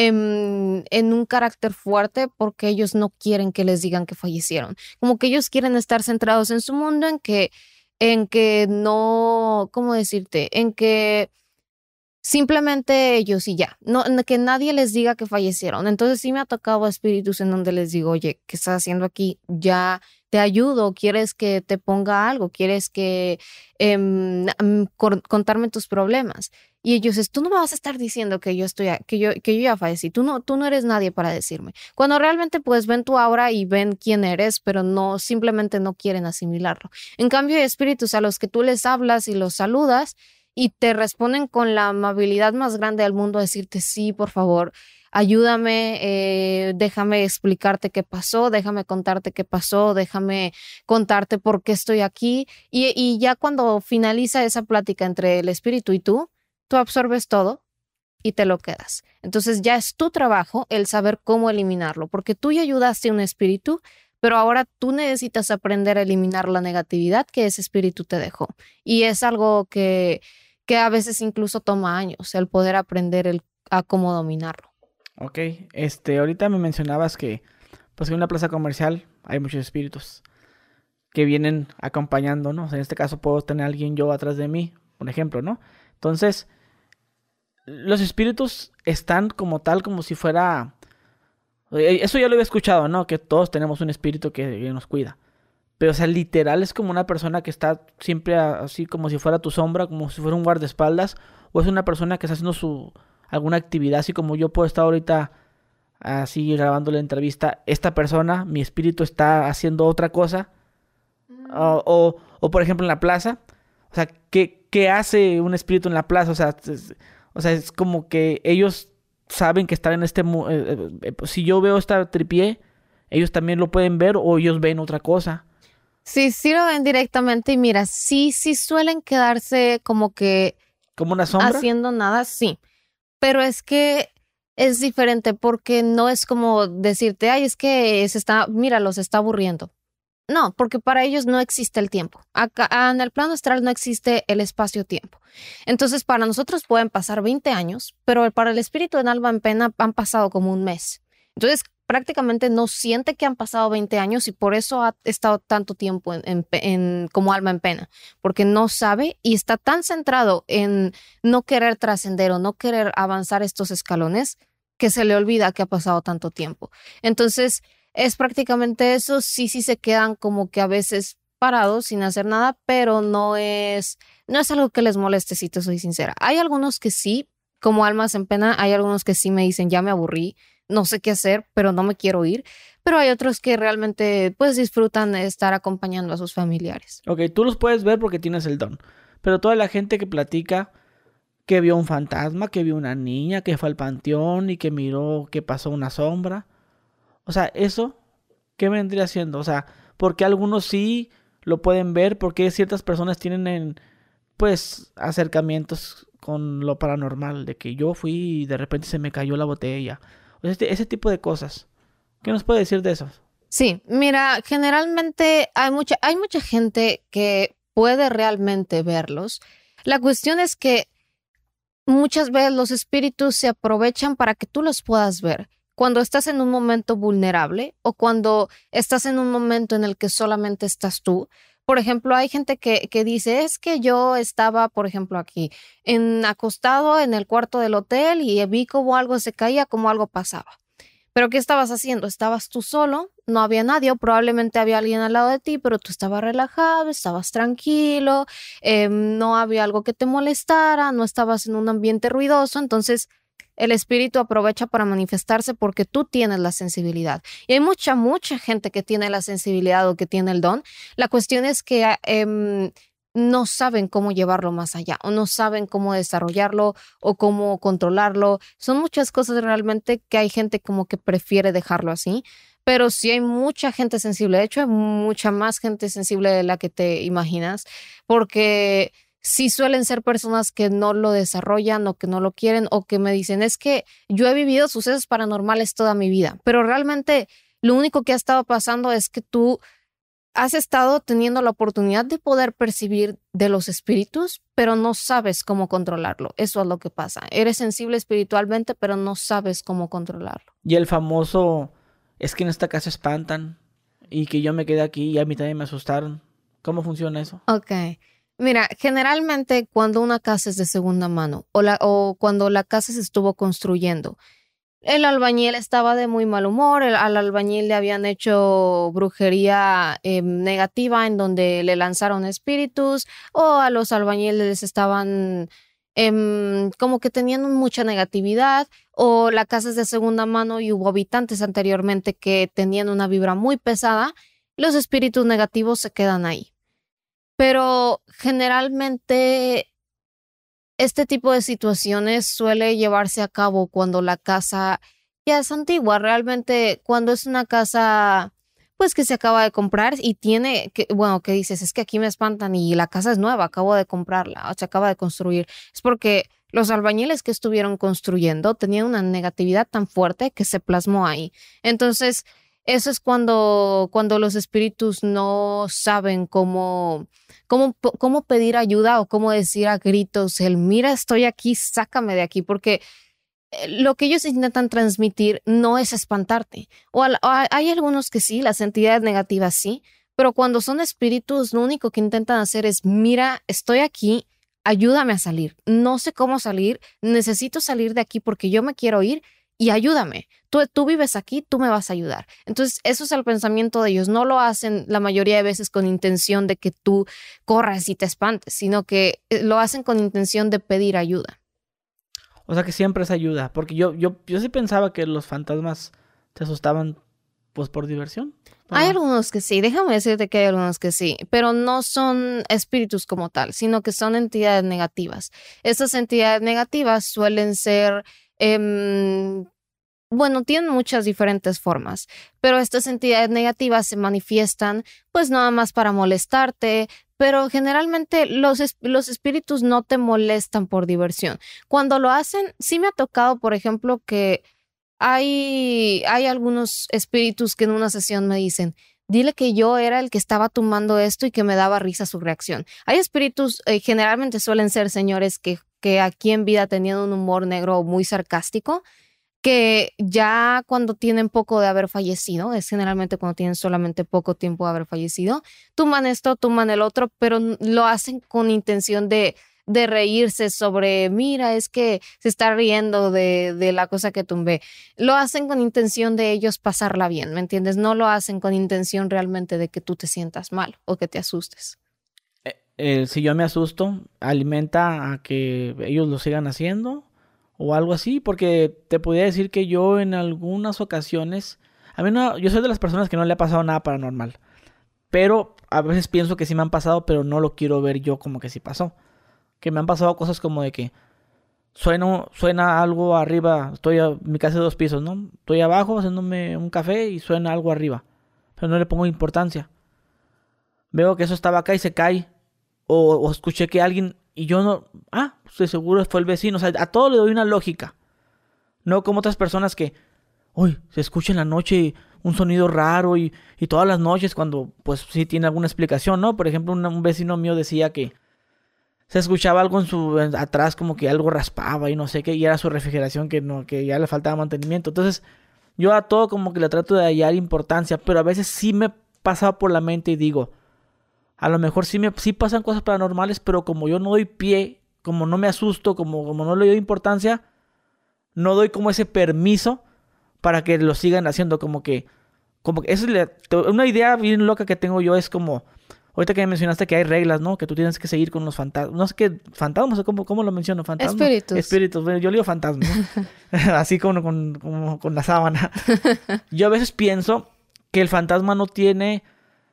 en, en un carácter fuerte porque ellos no quieren que les digan que fallecieron. Como que ellos quieren estar centrados en su mundo, en que, en que no, ¿cómo decirte? En que simplemente ellos y ya, no, que nadie les diga que fallecieron. Entonces sí me ha tocado espíritus en donde les digo, oye, ¿qué estás haciendo aquí? Ya te ayudo, ¿quieres que te ponga algo? ¿Quieres que eh, contarme tus problemas? Y ellos es, tú no me vas a estar diciendo que yo estoy, que yo, que yo ya fallecí, tú no, tú no eres nadie para decirme. Cuando realmente pues ven tu aura y ven quién eres, pero no, simplemente no quieren asimilarlo. En cambio hay espíritus a los que tú les hablas y los saludas y te responden con la amabilidad más grande del mundo a decirte, sí, por favor, ayúdame, eh, déjame explicarte qué pasó, déjame contarte qué pasó, déjame contarte por qué estoy aquí. Y, y ya cuando finaliza esa plática entre el espíritu y tú, tú absorbes todo y te lo quedas. Entonces ya es tu trabajo el saber cómo eliminarlo, porque tú ya ayudaste a un espíritu, pero ahora tú necesitas aprender a eliminar la negatividad que ese espíritu te dejó. Y es algo que, que a veces incluso toma años, el poder aprender el, a cómo dominarlo. Ok, este, ahorita me mencionabas que, pues en una plaza comercial hay muchos espíritus que vienen acompañando, ¿no? O sea, en este caso puedo tener a alguien yo atrás de mí, por ejemplo, ¿no? Entonces, los espíritus están como tal, como si fuera... eh, Eso ya lo había escuchado, ¿no? Que todos tenemos un espíritu que, que nos cuida. Pero, o sea, literal es como una persona que está siempre a- así como si fuera tu sombra, como si fuera un guardaespaldas. O es una persona que está haciendo su alguna actividad, así como yo puedo estar ahorita así grabando la entrevista. Esta persona, mi espíritu está haciendo otra cosa. O, o, o, por ejemplo en la plaza. O sea, ¿qué, qué hace un espíritu en la plaza? O sea, es, o sea, es como que ellos saben que están en este... mu- eh, eh, eh, si yo veo esta tripié, ellos también lo pueden ver o ellos ven otra cosa. Sí, sí lo ven directamente y mira, sí, sí suelen quedarse como que Como una sombra. haciendo nada, sí, pero es que es diferente porque no es como decirte, ay, es que se está, mira, los está aburriendo. No, porque para ellos no existe el tiempo. Acá en el plano astral no existe el espacio-tiempo. Entonces, para nosotros pueden pasar veinte años, pero para el espíritu en alma en pena han pasado como un mes. Entonces, prácticamente no siente que han pasado veinte años y por eso ha estado tanto tiempo en, en pe- en- como alma en pena, porque no sabe y está tan centrado en no querer trascender o no querer avanzar estos escalones que se le olvida que ha pasado tanto tiempo. Entonces, es prácticamente eso, sí, sí se quedan como que a veces parados sin hacer nada, pero no es, no es algo que les moleste, si te soy sincera. Hay algunos que sí, como almas en pena, hay algunos que sí me dicen, ya me aburrí, no sé qué hacer, pero no me quiero ir, pero hay otros que realmente pues disfrutan de estar acompañando a sus familiares. Ok, tú los puedes ver porque tienes el don. Pero toda la gente que platica que vio un fantasma, que vio una niña, que fue al panteón y que miró que pasó una sombra. O sea, eso, ¿qué vendría siendo? O sea, porque algunos sí lo pueden ver, porque ciertas personas tienen, en, pues, acercamientos con lo paranormal, de que yo fui y de repente se me cayó la botella. O sea, este- ese tipo de cosas. ¿Qué nos puede decir de eso? Sí, mira, generalmente hay mucha, hay mucha gente que puede realmente verlos. La cuestión es que muchas veces los espíritus se aprovechan para que tú los puedas ver. Cuando estás en un momento vulnerable o cuando estás en un momento en el que solamente estás tú. Por ejemplo, hay gente que, que dice, es que yo estaba, por ejemplo, aquí, en acostado en el cuarto del hotel y vi como algo se caía, como algo pasaba. Pero ¿qué estabas haciendo? Estabas tú solo, no había nadie, o probablemente había alguien al lado de ti, pero tú estabas relajado, estabas tranquilo, eh, no había algo que te molestara, no estabas en un ambiente ruidoso, entonces el espíritu aprovecha para manifestarse porque tú tienes la sensibilidad. Y hay mucha, mucha gente que tiene la sensibilidad o que tiene el don. La cuestión es que ah, em, no saben cómo llevarlo más allá o no saben cómo desarrollarlo o cómo controlarlo. Son muchas cosas realmente que hay gente como que prefiere dejarlo así, pero sí hay mucha gente sensible. De hecho, hay mucha más gente sensible de la que te imaginas, porque sí suelen ser personas que no lo desarrollan o que no lo quieren o que me dicen, es que yo he vivido sucesos paranormales toda mi vida, pero realmente lo único que ha estado pasando es que tú has estado teniendo la oportunidad de poder percibir de los espíritus, pero no sabes cómo controlarlo. Eso es lo que pasa. Eres sensible espiritualmente, pero no sabes cómo controlarlo. Y el famoso, es que en esta casa espantan y que yo me quedé aquí y a mí también me asustaron. ¿Cómo funciona eso? Ok. Mira, generalmente cuando una casa es de segunda mano o, la, o cuando la casa se estuvo construyendo, el albañil estaba de muy mal humor, el- al albañil le habían hecho brujería eh, negativa en donde le lanzaron espíritus o a los albañiles estaban em, como que tenían mucha negatividad o la casa es de segunda mano y hubo habitantes anteriormente que tenían una vibra muy pesada, los espíritus negativos se quedan ahí. Pero generalmente este tipo de situaciones suele llevarse a cabo cuando la casa ya es antigua. Realmente, cuando es una casa, pues que se acaba de comprar y tiene que, bueno, que dices, es que aquí me espantan y la casa es nueva, acabo de comprarla, o se acaba de construir. Es porque los albañiles que estuvieron construyendo tenían una negatividad tan fuerte que se plasmó ahí. Entonces, eso es cuando, cuando los espíritus no saben cómo cómo, po- cómo pedir ayuda o cómo decir a gritos el, mira, estoy aquí, sácame de aquí, porque lo que ellos intentan transmitir no es espantarte. O, al, o hay algunos que sí, las entidades negativas sí, pero cuando son espíritus, lo único que intentan hacer es, mira, estoy aquí, ayúdame a salir. No sé cómo salir, necesito salir de aquí porque yo me quiero ir y ayúdame. Tú, tú vives aquí, tú me vas a ayudar. Entonces, eso es el pensamiento de ellos. No lo hacen la mayoría de veces con intención de que tú corras y te espantes, sino que lo hacen con intención de pedir ayuda. O sea que siempre es ayuda, porque yo, yo, yo sí pensaba que los fantasmas te asustaban pues por diversión. Hay algunos que sí, déjame decirte que hay algunos que sí, pero no son espíritus como tal, sino que son entidades negativas. Estas entidades negativas suelen ser, eh, bueno, tienen muchas diferentes formas, pero estas entidades negativas se manifiestan pues nada más para molestarte, pero generalmente los, los espíritus no te molestan por diversión. Cuando lo hacen, sí me ha tocado, por ejemplo, que Hay, hay algunos espíritus que en una sesión me dicen, dile que yo era el que estaba tomando esto y que me daba risa su reacción. Hay espíritus, eh, generalmente suelen ser señores que, que aquí en vida tenían un humor negro muy sarcástico, que ya cuando tienen poco de haber fallecido, es generalmente cuando tienen solamente poco tiempo de haber fallecido, tuman esto, tuman el otro, pero lo hacen con intención de de reírse sobre, mira, es que se está riendo de, de la cosa que tumbé. Lo hacen con intención de ellos pasarla bien, ¿me entiendes? No lo hacen con intención realmente de que tú te sientas mal o que te asustes. Eh, eh, si yo me asusto, alimenta a que ellos lo sigan haciendo o algo así, porque te podría decir que yo en algunas ocasiones, a mí no, yo soy de las personas que no le ha pasado nada paranormal, pero a veces pienso que sí me han pasado, pero no lo quiero ver yo como que sí pasó. Que me han pasado cosas como de que suena, suena algo arriba. Estoy a mi casa de dos pisos, ¿no? Estoy abajo haciéndome un café y suena algo arriba. Pero no le pongo importancia. Veo que eso estaba acá y se cae. O, o escuché que alguien y yo no... Ah, estoy seguro fue el vecino. O sea, a todo le doy una lógica. No como otras personas que... Uy, se escucha en la noche un sonido raro y, y todas las noches cuando pues sí tiene alguna explicación, ¿no? Por ejemplo, un, un vecino mío decía que se escuchaba algo en su en, atrás, como que algo raspaba y no sé qué, y era su refrigeración que no que ya le faltaba mantenimiento. Entonces, yo a todo como que le trato de hallar importancia, pero a veces sí me pasa por la mente y digo, a lo mejor sí me sí pasan cosas paranormales, pero como yo no doy pie, como no me asusto, como, como no le doy importancia, no doy como ese permiso para que lo sigan haciendo, como que como que esa es la, una idea bien loca que tengo yo, es como ahorita que me mencionaste que hay reglas, ¿no? Que tú tienes que seguir con los fantasmas. No sé qué, fantasmas, ¿cómo, cómo lo menciono? ¿Fantasmas? Espíritus. Espíritus. Bueno, yo le digo fantasmas, ¿no? Así como con, como con la sábana. Yo a veces pienso que el fantasma no tiene...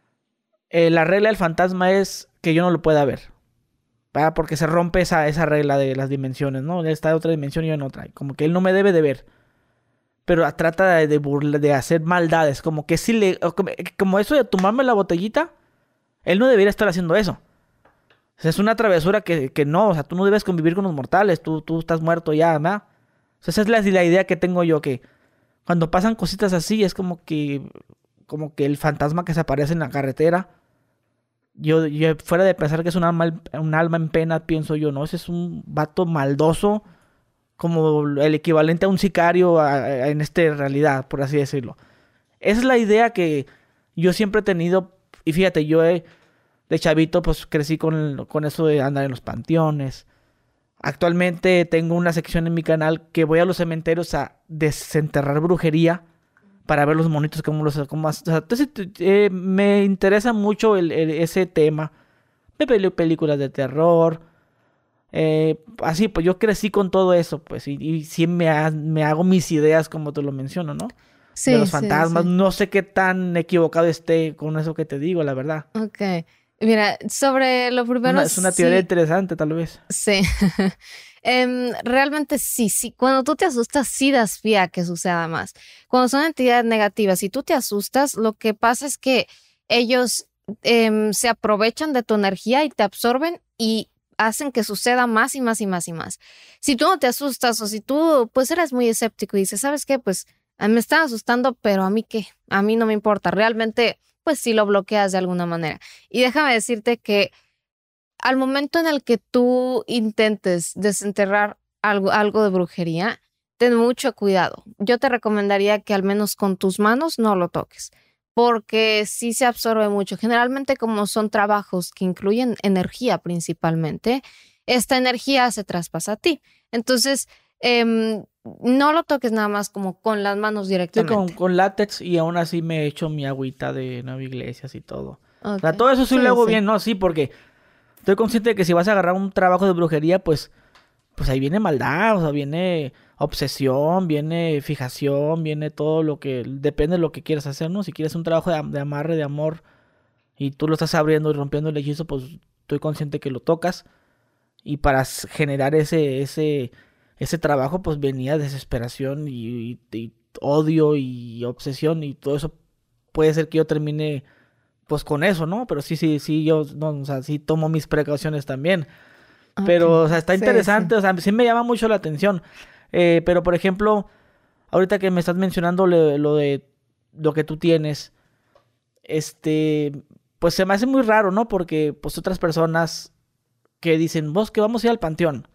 Eh, la regla del fantasma es que yo no lo pueda ver. ¿Verdad? Porque se rompe esa, esa regla de las dimensiones, ¿no? Él está en otra dimensión y yo en otra. Como que él no me debe de ver. Pero trata de, de, burla, de hacer maldades. Como que si le... Como, como eso de tomarme la botellita... Él no debería estar haciendo eso. O sea, es una travesura que, que no, o sea, tú no debes convivir con los mortales, tú, tú estás muerto ya, ¿verdad? O sea, esa es la, la idea que tengo yo, que cuando pasan cositas así es como que, como que el fantasma que se aparece en la carretera, yo, yo fuera de pensar que es un alma, un alma en pena, pienso yo, no, ese es un vato maldoso, como el equivalente a un sicario a, a, en esta realidad, por así decirlo. Esa es la idea que yo siempre he tenido, y fíjate, yo he... De chavito, pues crecí con, con eso de andar en los panteones. Actualmente tengo una sección en mi canal que voy a los cementerios a desenterrar brujería para ver los monitos como los... Como, o sea, entonces, eh, me interesa mucho el, el, ese tema. Me veo películas de terror. Eh, así, pues yo crecí con todo eso, pues. Y, y sí me, ha, me hago mis ideas, como te lo menciono, ¿no? Sí, de los sí, fantasmas. sí. No sé qué tan equivocado esté con eso que te digo, la verdad. Ok. Mira, sobre lo primero, Una, es una teoría sí, interesante, tal vez. sí. Em, realmente sí, sí. Cuando tú te asustas, sí das pie a que suceda más. Cuando son entidades negativas, si tú te asustas, lo que pasa es que ellos em, se aprovechan de tu energía y te absorben y hacen que suceda más y más y más y más. Si tú no te asustas o si tú pues eres muy escéptico y dices, ¿sabes qué? Pues a mí me están asustando, pero a mí qué, a mí no me importa. Realmente, pues sí lo bloqueas de alguna manera. Y déjame decirte que al momento en el que tú intentes desenterrar algo, algo de brujería, ten mucho cuidado. Yo te recomendaría que al menos con tus manos no lo toques, porque sí se absorbe mucho. Generalmente, como son trabajos que incluyen energía principalmente, esta energía se traspasa a ti. Entonces, em, no lo toques nada más como con las manos Sí, con, directamente. con látex y aún así me he hecho mi agüita de nueve iglesias y todo. O sea, Ok. todo eso sí lo Sí, hago sí. bien, ¿no? Sí, porque estoy consciente de que si vas a agarrar un trabajo de brujería, pues, pues ahí viene maldad, o sea, viene obsesión, viene fijación, viene todo lo que... Depende de lo que quieras hacer, ¿no? Si quieres un trabajo de, am- de amarre, de amor, y tú lo estás abriendo y rompiendo el hechizo, pues estoy consciente que lo tocas. Y para s- generar ese, ese, ese trabajo, pues venía desesperación y, y- y odio y obsesión y todo eso. Puede ser que yo termine pues con eso, ¿no? Pero sí, sí, sí, yo no, o sea, sí tomo mis precauciones también. Pero, Ok. o sea, está Sí, sí. interesante, o sea, sí me llama mucho la atención. Eh, pero, por ejemplo, ahorita que me estás mencionando lo, lo de lo que tú tienes, este, pues se me hace muy raro, ¿no? Porque, pues, otras personas que dicen, vos que vamos a ir al panteón,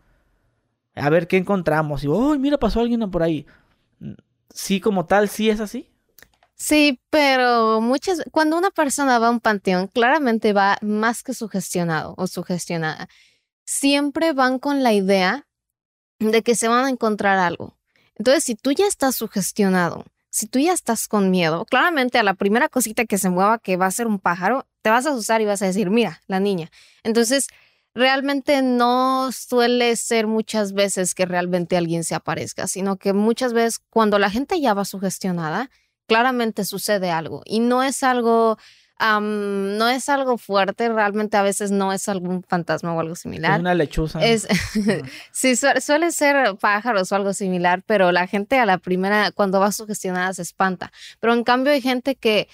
a ver qué encontramos. Y, uy, mira, pasó alguien por ahí. Mm, Sí, como tal, sí es así. Sí, pero muchas, cuando una persona va a un panteón, claramente va más que sugestionado o sugestionada. Siempre van con la idea de que se van a encontrar algo. Entonces, si tú ya estás sugestionado, si tú ya estás con miedo, claramente a la primera cosita que se mueva, que va a ser un pájaro, te vas a asustar y vas a decir, mira, la niña. Entonces, realmente no suele ser muchas veces que realmente alguien se aparezca, sino que muchas veces cuando la gente ya va sugestionada, claramente sucede algo y no es algo, am, no es algo fuerte, realmente a veces no es algún fantasma o algo Es similar. una lechuza. Es, Ajá. sí, su- suele ser pájaros o algo similar, pero la gente a la primera, cuando va sugestionada, se espanta. Pero en cambio hay gente que,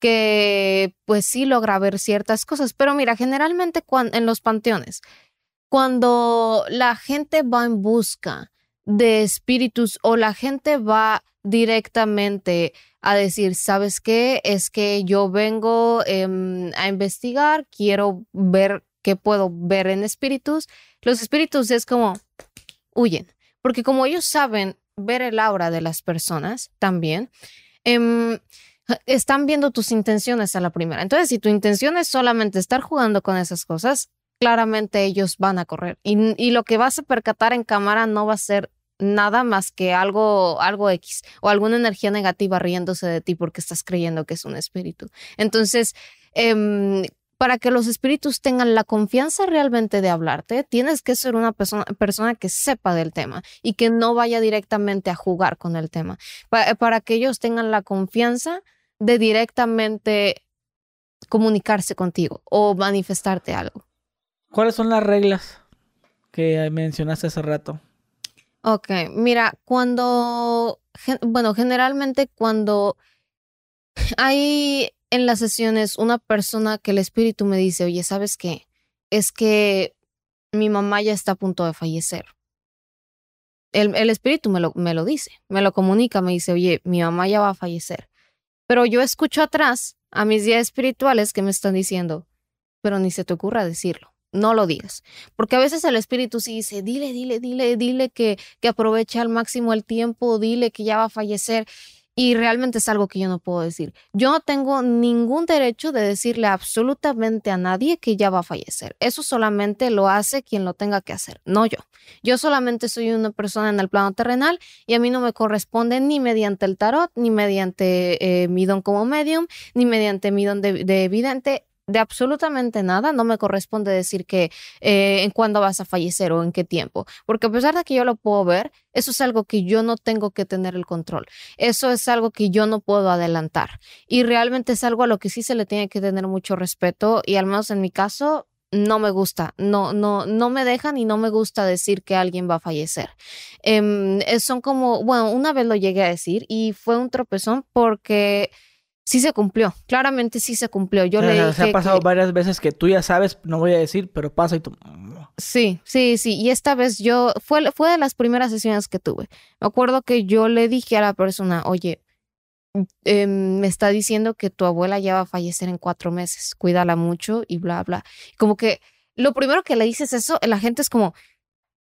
que pues sí logra ver ciertas cosas. Pero mira, generalmente cuan- en los panteones, cuando la gente va en busca de espíritus o la gente va directamente a decir, ¿sabes qué? Es que yo vengo em, a investigar, quiero ver qué puedo ver en espíritus. Los espíritus es como huyen, porque como ellos saben ver el aura de las personas también, em, están viendo tus intenciones a la primera. Entonces, si tu intención es solamente estar jugando con esas cosas, claramente ellos van a correr. Y, y lo que vas a percatar en cámara no va a ser nada más que algo, algo X o alguna energía negativa riéndose de ti porque estás creyendo que es un espíritu. Entonces, em, para que los espíritus tengan la confianza realmente de hablarte, tienes que ser una persona, persona que sepa del tema y que no vaya directamente a jugar con el tema. Pa- para que ellos tengan la confianza de directamente comunicarse contigo o manifestarte algo. ¿Cuáles son las reglas que mencionaste hace rato? Ok, mira, cuando, gen- bueno, generalmente cuando hay en las sesiones una persona que el espíritu me dice, oye, ¿sabes qué? Es que mi mamá ya está a punto de fallecer. El, el espíritu me lo, me lo dice, me lo comunica, me dice, oye, mi mamá ya va a fallecer. Pero yo escucho atrás a mis guías espirituales que me están diciendo, pero ni se te ocurra decirlo. No lo digas. Porque a veces el espíritu sí dice, dile, dile, dile, dile que, que aproveche al máximo el tiempo, dile que ya va a fallecer. Y realmente es algo que yo no puedo decir. Yo no tengo ningún derecho de decirle absolutamente a nadie que ya va a fallecer. Eso solamente lo hace quien lo tenga que hacer, no yo. Yo solamente soy una persona en el plano terrenal y a mí no me corresponde ni mediante el tarot, ni mediante eh, mi don como medium, ni mediante mi don de, de vidente. De absolutamente nada, no me corresponde decir que eh, en cuándo vas a fallecer o en qué tiempo, porque a pesar de que yo lo puedo ver, eso es algo que yo no tengo que tener el control, eso es algo que yo no puedo adelantar y realmente es algo a lo que sí se le tiene que tener mucho respeto y al menos en mi caso no me gusta, no, no, no me dejan y no me gusta decir que alguien va a fallecer. Em, eh, son como, bueno, una vez lo llegué a decir y fue un tropezón porque sí se cumplió, claramente sí se cumplió. O Yo le sea, se ha dije pasado que varias veces que tú ya sabes, no voy a decir, pero pasa y tú... sí, sí, sí. Y esta vez yo, fue, fue de las primeras sesiones que tuve. Me acuerdo que yo le dije a la persona, oye, eh, me está diciendo que tu abuela ya va a fallecer en cuatro meses, cuídala mucho y bla, bla. Como que lo primero que le dices eso, la gente es como,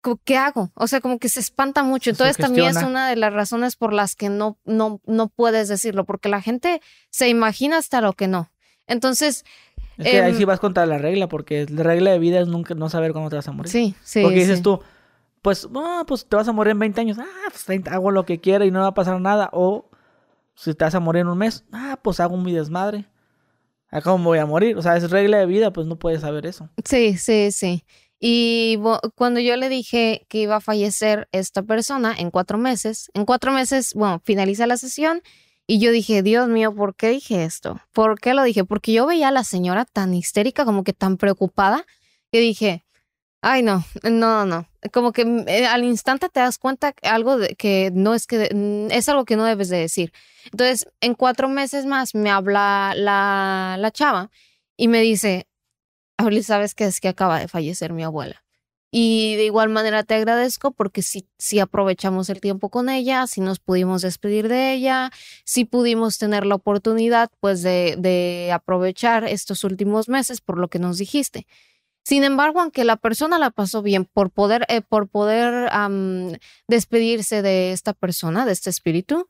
¿qué hago? O sea, como que se espanta mucho. Entonces también es una de las razones por las que no, no, no puedes decirlo, porque la gente se imagina hasta lo que no. Entonces... Es que eh, ahí sí vas contra la regla, porque la regla de vida es nunca no saber cuándo te vas a morir. Sí, sí. Porque dices sí. tú, pues, oh, pues te vas a morir en veinte años. Ah, pues treinta, hago lo que quiera y no va a pasar nada. O si te vas a morir en un mes, ah, pues hago mi desmadre. ¿A cómo me voy a morir? O sea, es regla de vida, pues no puedes saber eso. Sí, sí, sí. Y bo- cuando yo le dije que iba a fallecer esta persona en cuatro meses, en cuatro meses, bueno, finaliza la sesión y yo dije, Dios mío, ¿por qué dije esto? ¿Por qué lo dije? Porque yo veía a la señora tan histérica, como que tan preocupada, que dije, ay, no, no, no. Como que mm, eh, al instante te das cuenta que algo de, que no es que, mm, es algo que no debes de decir. Entonces, en cuatro meses más me habla la, la chava y me dice, Abril, ¿sabes qué? Es que acaba de fallecer mi abuela. Y de igual manera te agradezco porque sí, sí aprovechamos el tiempo con ella, sí nos pudimos despedir de ella, sí pudimos tener la oportunidad pues de, de aprovechar estos últimos meses por lo que nos dijiste. Sin embargo, aunque la persona la pasó bien por poder, eh, por poder um, despedirse de esta persona, de este espíritu,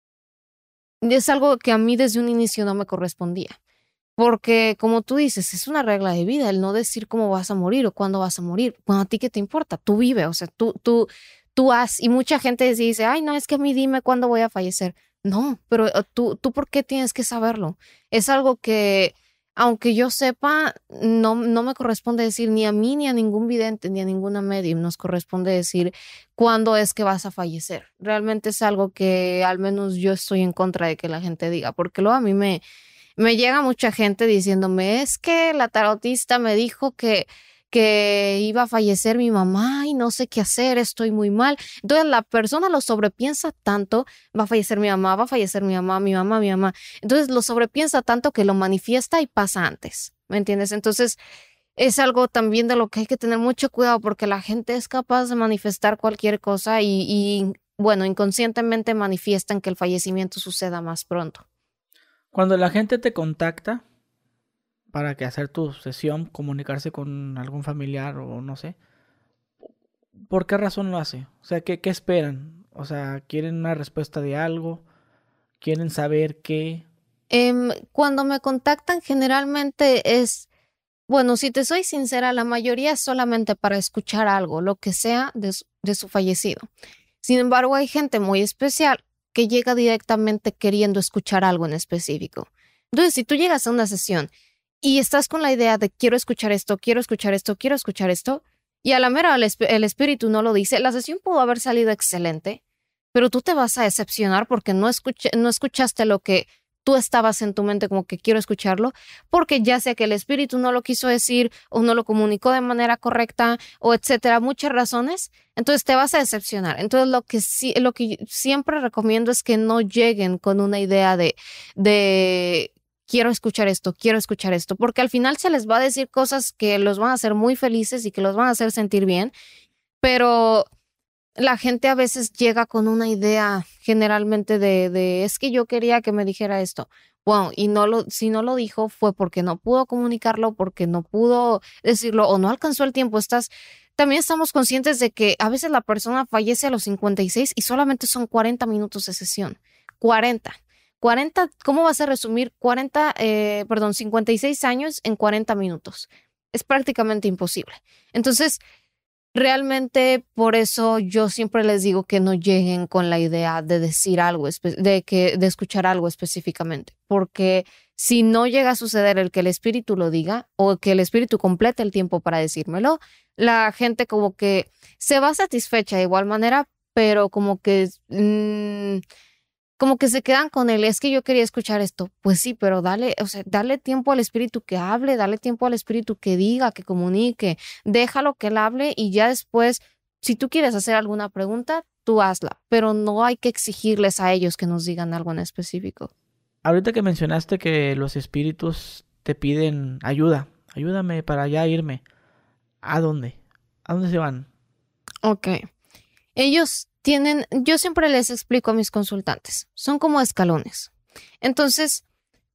es algo que a mí desde un inicio no me correspondía. Porque, como tú dices, es una regla de vida el no decir cómo vas a morir o cuándo vas a morir. Bueno, ¿a ti qué te importa? Tú vive, o sea, tú, tú, tú haz. Y mucha gente dice, ay, no, es que a mí dime cuándo voy a fallecer. No, pero uh, tú, tú, ¿por qué tienes que saberlo? Es algo que, aunque yo sepa, no, no me corresponde decir ni a mí, ni a ningún vidente, ni a ninguna medium. Nos corresponde decir cuándo es que vas a fallecer. Realmente es algo que al menos yo estoy en contra de que la gente diga, porque luego a mí me me llega mucha gente diciéndome, es que la tarotista me dijo que, que iba a fallecer mi mamá y no sé qué hacer, estoy muy mal. Entonces la persona lo sobrepiensa tanto, va a fallecer mi mamá, va a fallecer mi mamá, mi mamá, mi mamá. Entonces lo sobrepiensa tanto que lo manifiesta y pasa antes, ¿me entiendes? Entonces es algo también de lo que hay que tener mucho cuidado porque la gente es capaz de manifestar cualquier cosa y, y bueno, inconscientemente manifiestan que el fallecimiento suceda más pronto. Cuando la gente te contacta para que hacer tu sesión, comunicarse con algún familiar o no sé, ¿por qué razón lo hace? O sea, ¿qué, qué esperan? O sea, ¿quieren una respuesta de algo? ¿Quieren saber qué? Em, cuando me contactan generalmente es, bueno, si te soy sincera, la mayoría es solamente para escuchar algo, lo que sea de su, de su fallecido. Sin embargo, hay gente muy especial que llega directamente queriendo escuchar algo en específico. Entonces, si tú llegas a una sesión y estás con la idea de quiero escuchar esto, quiero escuchar esto, quiero escuchar esto, y a la mera el, esp- el espíritu no lo dice, la sesión pudo haber salido excelente, pero tú te vas a decepcionar porque no, escuch- no escuchaste lo que tú estabas en tu mente como que quiero escucharlo, porque ya sea que el espíritu no lo quiso decir o no lo comunicó de manera correcta o etcétera, muchas razones, entonces te vas a decepcionar. Entonces lo que sí, lo que siempre recomiendo es que no lleguen con una idea de, de quiero escuchar esto, quiero escuchar esto, porque al final se les va a decir cosas que los van a hacer muy felices y que los van a hacer sentir bien, pero la gente a veces llega con una idea generalmente de, de es que yo quería que me dijera esto. Bueno, y no lo, si no lo dijo fue porque no pudo comunicarlo, porque no pudo decirlo o no alcanzó el tiempo. Estás, también estamos conscientes de que a veces la persona fallece a los cincuenta y seis y solamente son cuarenta minutos de sesión. cuarenta. cuarenta, ¿cómo vas a resumir cuarenta, eh, perdón, cincuenta y seis años en cuarenta minutos? Es prácticamente imposible. Entonces, realmente por eso yo siempre les digo que no lleguen con la idea de decir algo, espe- de que, de escuchar algo específicamente, porque si no llega a suceder el que el espíritu lo diga o que el espíritu complete el tiempo para decírmelo, la gente como que se va satisfecha de igual manera, pero como que mm, como que se quedan con él, es que yo quería escuchar esto. Pues sí, pero dale, o sea, dale tiempo al espíritu que hable, dale tiempo al espíritu que diga, que comunique, déjalo que él hable y ya después, si tú quieres hacer alguna pregunta, tú hazla, pero no hay que exigirles a ellos que nos digan algo en específico. Ahorita que mencionaste que los espíritus te piden ayuda, ayúdame para ya irme. ¿A dónde? ¿A dónde se van? Ok. Ellos tienen, yo siempre les explico a mis consultantes, son como escalones. Entonces,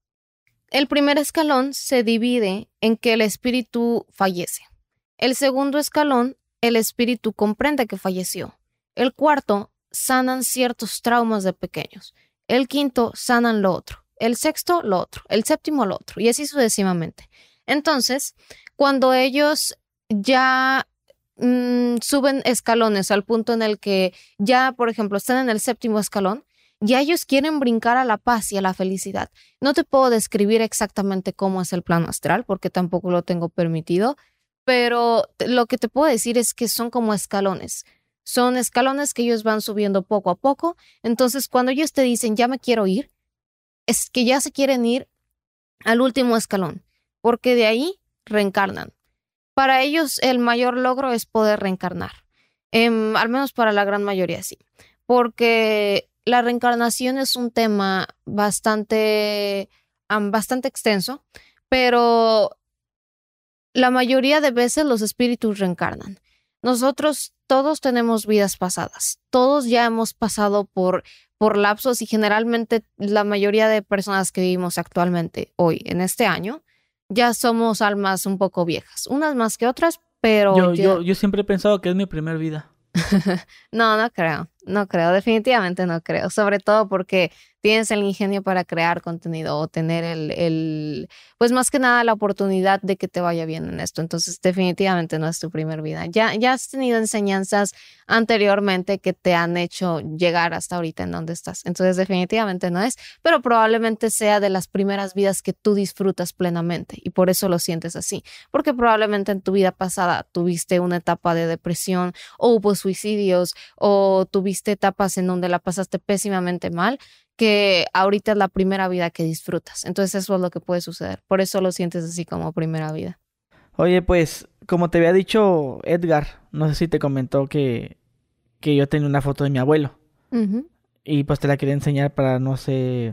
el primer escalón se divide en que el espíritu fallece. El segundo escalón el espíritu comprende que falleció. El cuarto, sanan ciertos traumas de pequeños. El quinto, sanan lo otro. El sexto, lo otro. El séptimo, lo otro. Y así sucesivamente. Entonces, cuando ellos ya mmm, suben escalones al punto en el que ya, por ejemplo, están en el séptimo escalón, ya ellos quieren brincar a la paz y a la felicidad. No te puedo describir exactamente cómo es el plano astral porque tampoco lo tengo permitido, pero lo que te puedo decir es que son como escalones. Son escalones que ellos van subiendo poco a poco. Entonces, cuando ellos te dicen, ya me quiero ir, es que ya se quieren ir al último escalón, porque de ahí reencarnan. Para ellos, el mayor logro es poder reencarnar. Eh, al menos para la gran mayoría, sí. Porque la reencarnación es un tema bastante, um, bastante extenso, pero la mayoría de veces los espíritus reencarnan. Nosotros todos tenemos vidas pasadas. Todos ya hemos pasado por, por lapsos y generalmente la mayoría de personas que vivimos actualmente hoy, en este año, ya somos almas un poco viejas. Unas más que otras, pero Yo, ya... yo, yo siempre he pensado que es mi primer vida. No, no creo, no creo, definitivamente no creo, sobre todo porque tienes el ingenio para crear contenido o tener el, el, pues más que nada la oportunidad de que te vaya bien en esto, entonces definitivamente no es tu primer vida, ya, ya has tenido enseñanzas anteriormente que te han hecho llegar hasta ahorita en donde estás, entonces definitivamente no es, pero probablemente sea de las primeras vidas que tú disfrutas plenamente y por eso lo sientes así, porque probablemente en tu vida pasada tuviste una etapa de depresión o hubo suicidios o tuviste etapas en donde la pasaste pésimamente mal, que ahorita es la primera vida que disfrutas. Entonces eso es lo que puede suceder. Por eso lo sientes así como primera vida. Oye, pues, como te había dicho Edgar, no sé si te comentó que, que yo tenía una foto de mi abuelo. Uh-huh. Y pues te la quería enseñar para no sé.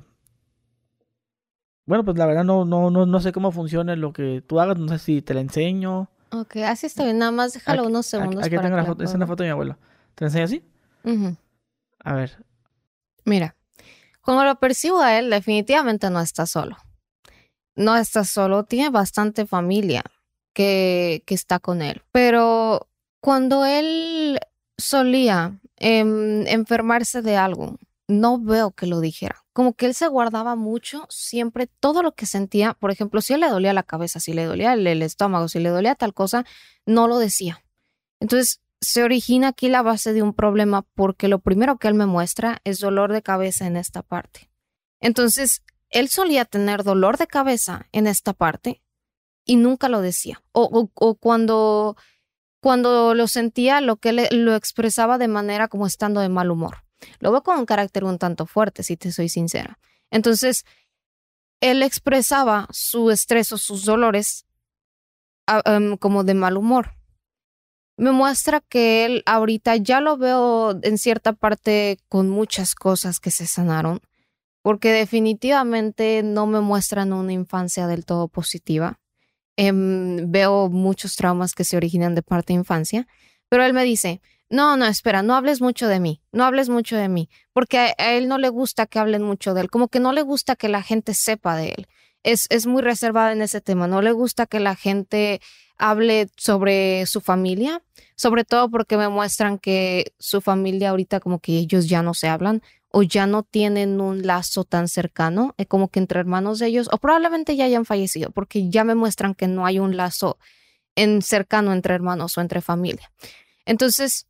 Bueno, pues la verdad no, no, no, no sé cómo funciona lo que tú hagas. No sé si te la enseño. Ok, así está bien. Nada más déjalo Aquí, unos aquí, segundos aquí para tengo que la la foto. Esa es pueda una ver. foto de mi abuelo. ¿Te la enseño así? Ujú. A ver. Mira, como lo percibo a él, definitivamente no está solo. No está solo, tiene bastante familia que, que está con él. Pero cuando él solía em, enfermarse de algo, no veo que lo dijera. Como que él se guardaba mucho, siempre todo lo que sentía. Por ejemplo, si a él le dolía la cabeza, si le dolía el, el estómago, si le dolía tal cosa, no lo decía. Entonces, se origina aquí la base de un problema porque lo primero que él me muestra es dolor de cabeza en esta parte. Entonces, él solía tener dolor de cabeza en esta parte y nunca lo decía. O, o, o cuando, cuando lo sentía, lo que él lo expresaba de manera como estando de mal humor. Lo veo con un carácter un tanto fuerte, si te soy sincera. Entonces, él expresaba su estrés o sus dolores ah, um, como de mal humor. Me muestra que él ahorita ya lo veo en cierta parte con muchas cosas que se sanaron, porque definitivamente no me muestran una infancia del todo positiva. Em, veo muchos traumas que se originan de parte de infancia, pero él me dice, no, no, espera, no hables mucho de mí, no hables mucho de mí, porque a, a él no le gusta que hablen mucho de él, como que no le gusta que la gente sepa de él. Es, es muy reservada en ese tema, no le gusta que la gente hable sobre su familia, sobre todo porque me muestran que su familia ahorita como que ellos ya no se hablan o ya no tienen un lazo tan cercano, eh, como que entre hermanos de ellos, o probablemente ya hayan fallecido, porque ya me muestran que no hay un lazo en cercano entre hermanos o entre familia. Entonces,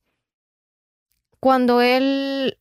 cuando él,